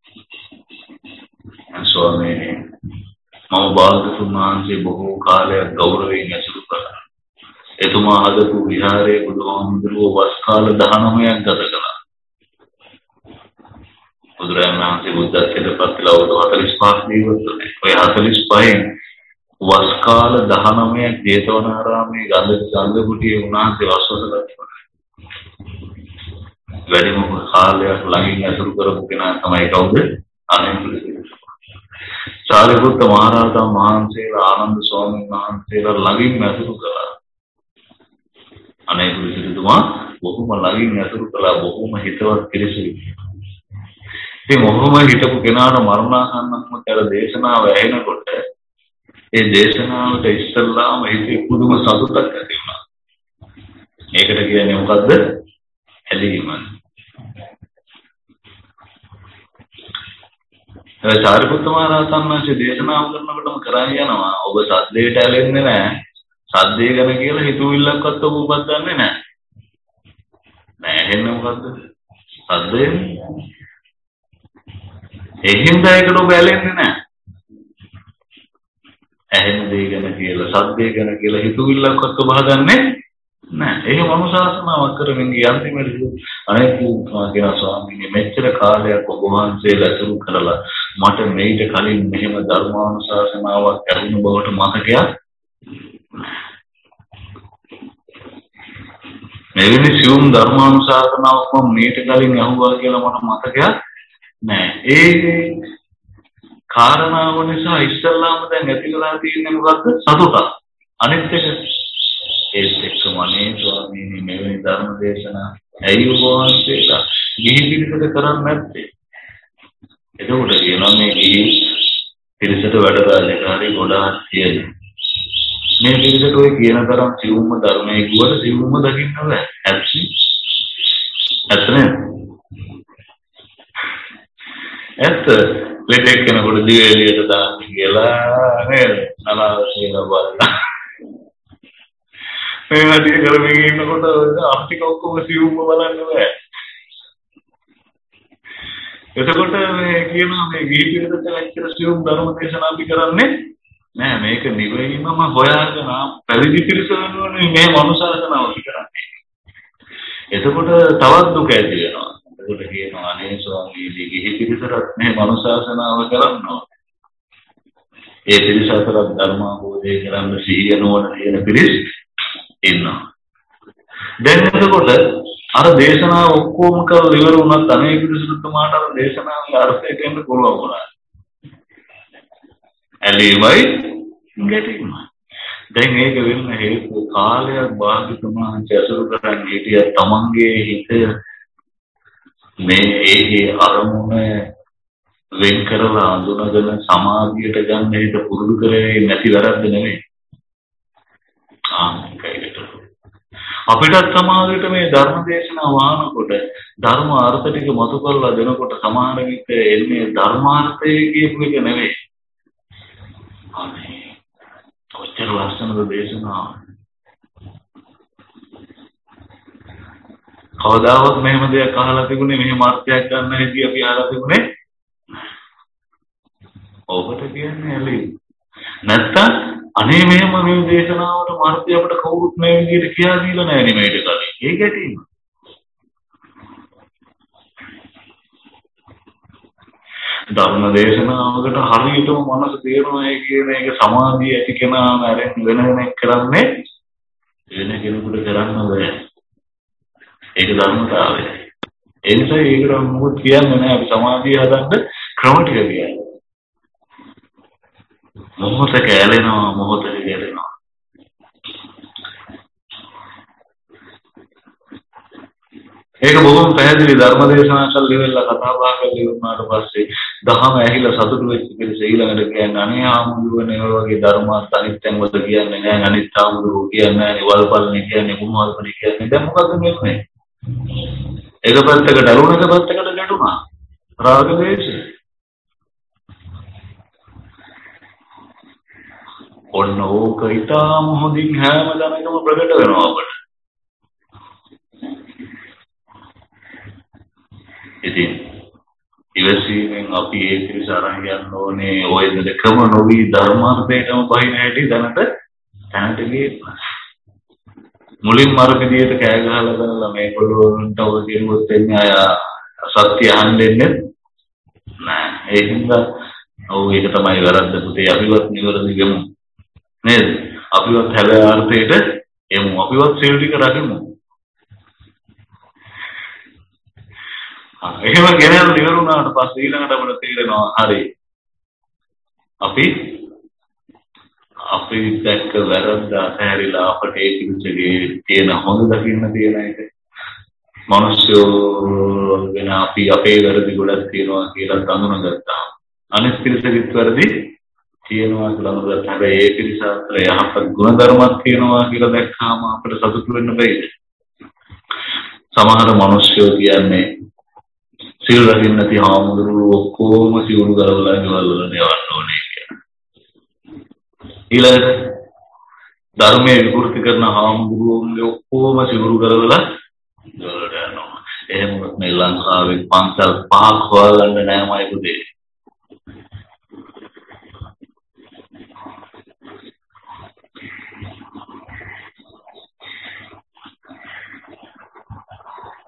ස්වාමීනි මම භාගතුන් වහන්සේ බොහෝ කාලයක් ගෞරවයෙන් ඇසුරු කළා. එතුමා හදපු විහාරයේ බුදුහාමුදුරුවෝ වස් කාල 19ක් ගත කළා. බුදුරජාණන් වහන්සේ බුද්ධත්වයට පත් වෙලා 45 ජීවත් වුණේ. ඔය 45න් වස් කාල 19ක් ජේතවනාරාමයේ ගන්ධ කුටියේ උන්වහන්සේ වස්වස ගත්තා. වැඩිම කාලයක් ළඟින් ඇසුරු කරපු කෙනා තමයි කවුද? අනේපුරිස. සාරිපුත්ත මහ රහතන් වහන්සේලා ආනන්ද ස්වාමීන් වහන්සේලා ළඟින් ඇසුරු කළා. අනේපුරිසතුමා බොහොම ළඟින් ඇසුරු කළා. බොහොම හිතවත් පිරිසක්. ඉතින් මොහොම හිතපු කෙනාට මරණාසන්නම කර දේශනාව ඇහෙනකොට ඒ දේශනාවට ඉස්සල්ලාම හිතේ පුදුම සතුටක් ඇති වුණා. මේකට කියන්නේ මොකද්ද? ඇලීම. ඒ සාරිපුත්ත මහ රහතන් වහන්සේ දේශනාව කරනකොටම කරන් යනවා. ඔබ සද්දේට ඇලෙන්නේ නැහැ. සද්දේ ගැන කියලා හිතුවිල්ලක්වත් ඔබ උපදන්නේ නැහැ. නෑ එහෙන්නේ මොකද්ද? සද්දේ. එහෙනම් ඒකට ඔබ ඇලෙන්නේ නැහැ. ඇහෙන දේ ගැන කියලා සද්දේ ගැන කියලා හිතුවිල්ලක්වත් ඔබ හදන්නේ නැහැ. එහෙම අනුශාසනාවක් කරමින් යන්තිමේදී අනේ කියන ස්වාමීනි මෙච්චර කාලයක් ඔබ වහන්සේලා ඇසුරු කරලා මට මේිට කලින් මෙහෙම ධර්මානුශාසනාවක් කරුණු බවට මතකයක් මෙවැනි සියුම් ධර්මානුශාසනාවක් මම මේිට කලින් අහුවා කියලා මට මතකයක් නැහැ. ඒ කාරණාව නිසා ඉස්සල්ලාම දැන් ඇතිලා තියෙන්නේ මොකද්ද? සතුට. අනිත් එක ඒත් එක්කම අනේ ස්වාමීනි මෙවැනි ධර්ම දේශනා ඇයි ඔබ වහන්සේලා ගිහි පිළිසෙට කරන්නේ නැත්තේ? එතකොට කියනවා මේ ගිහි පිළිසෙට වැඩ රාජකාරී ගොඩාක් තියෙනවා. මේ පිළිසෙට ඔය කියන තරම් සිවුම්ම ධර්මයේ කිව්වට සිවුම්ම දකින්න බෑ. ඇත්ත ලෙඩෙක් කෙනෙකුට දිවෙලියට දාන්න කියලා නේද? අනාවශ්‍යම බලලා මේ වැඩි කරමින් ඉන්නකොට අපිට ඔක්කොම සිවුම්ම බලන්න බෑ. එතකොට මේ කියනවා මේ ගිහිපිරිසට ලැච්චර සිවුම් ධර්ම දේශනා අපි කරන්නේ නෑ. මේක නිවෙයිමම හොයාගෙන පැවිදි පිරිස වෙනුවෙන් මේ මනුසාරකනාව කරන්නේ. එතකොට තවත් දුක ඇති වෙනවා. එතකොට කියනවා අනේ ස්වාමීනි ගිහිපිරිසට මේ මනුසාරකනාව කරනවා. ඒ පිරිස අතර ධර්ම අවබෝධය කරන්න සිහිය නොවන තියෙන පිරිස ඉන්නවා. දැන් එතකොට අර දේශනාව ඔක්කොම කරලා ඉවර වුණත් අනේ පිළිසුත් මාට අර දේශනාවේ අර්ථයට එන්න පුළුවන් වුණා. ඇලීමයි ගැටීමයි. දැන් ඒක වෙන්න හේතුව කාලයක් භාග්‍යතුමා ඇසුරු කරන් හිටිය තමන්ගේ හිත මේ ඒ අරමුණ වෙන් කරලා අඳුනගෙන සමාධියට ගන්න හිත පුරුදු කරේ නැති වැරද්ද නෙමෙයි. අපිටත් සමාජයට මේ ධර්ම දේශනා වහනකොට ධර්ම අර්ථ ටික මතු කරලා දෙනකොට සමහර විට එන්නේ ධර්මාර්ථයේ කියපු එක නෙවෙයි. අනේ ඔච්චර ලස්සනද දේශනාව. කවදාවත් මෙහෙම දෙයක් අහලා තිබුණේ මෙහෙම අර්ථයක් ගන්න හැටි අපි අහලා තිබුණේ. ඔබට කියන්නේ ඇලී. නැත්තම් අනේ මෙහෙම මේ දේශනාවට මාර්ගය අපිට කවුරුත් මේ විදිහට කියලා දීලා නැහැ නේ මේක කලින්. ඒ ගැටීම. ධර්ම දේශනාවකට හරියටම මනස තේරෙනවා කියන එක සමාධිය ඇති කෙනා නැරෙන් වෙන කෙනෙක් කරන්නේ වෙන කෙනෙකුට කරන්න බෑ. ඒක ධර්මතාවය. ඒ නිසා ඒකට මොකද කියන්නේ නැහැ අපි සමාධිය හදන්න ක්‍රම ටික කියන්නේ. මොහොතක ඇලෙනවා මොහොතක ගැටෙනවා. ඒක බොහොම පැහැදිලි ධර්ම දේශනා කරලා ඉවරලා කතා බහ කරලා ඉවරනාට පස්සේ දහම ඇහිලා සතුටු වෙච්ච කෙනෙක් ඊළඟට කියන්නේ අනේ ආමුදුවනේ ඔය වගේ ධර්මාර්ථ අනිත්‍යං වල කියන්නේ නැහැ අනිත් ආමුදුව කියන්නේ නැහැ වල්පල්නේ කියන්නේ මොනවල්පනේ කියන්නේ දැන් මොකද්ද මේ එක පැත්තකට අරුණ එක පැත්තකට ගැටුණා රාග දේශය ඔන්න ඕක ඊටාම හොඳින් හැම දැනකම ප්‍රකට වෙනවා අපට. ඉතින් ඉවසීමෙන් අපි ඒ පිළිස අරන් යන්න ඕනේ ඔය දෙකම නොවි ධර්මාර්ථයටම බහින හැටි දැනට ගියේ. මුලින්ම අර විදියට කෑ ගහලා බලලා මේගොල්ලන්ට ඔය කියනොත් එන්නේ අය සත්‍ය අහන්නේ නෑ. ඒ හින්දා ඔව් ඒක තමයි වැරද්ද පුතේ අපිවත් නිවැරදි වෙමු. නේද? අපිවත් හැබැයි අර්ථයට එමු. අපිවත් සිල් ටික රකිමු. එහෙම ගෙනල්ලා ඉවර වුණාට පස්සේ ඊළඟට අපිට තේරෙනවා හරි. අපි දැක්ක වැරද්ද අතහැරිලා අපට ඒ පිළිචගේ තියෙන හොඳ දකින්න තියෙන එක. මිනිස්සු වෙන අපි අපේ වැරදි ගොඩක් තියෙනවා කියලා හඳුනගත්තා. අනිත් පිළිසෙත් වැරදි තියෙනවා කියලා හඳුනගත්තා. හැබැයි ඒ පිළිස අතර යහපත් ගුණධර්මයක් තියෙනවා කියලා දැක්කාම අපිට සතුටු වෙන්න බැයිද? සමහර මිනිස්සු කියන්නේ සිල් රකින්න නැති හාමුදුරුවෝ ඔක්කොම සිවුරු ගලවලා ගෙවල් වල යවන්න ඕනේ කියලා. ඊළඟට ධර්මයේ විකෘති කරන හාමුදුරුවෝගේ ඔක්කොම සිවුරු ගලවලා ගෙවල් වලට යනවා. එහෙම මේ ලංකාවේ පන්සල් 5ක් හොයාගන්න නෑමයි පුතේ.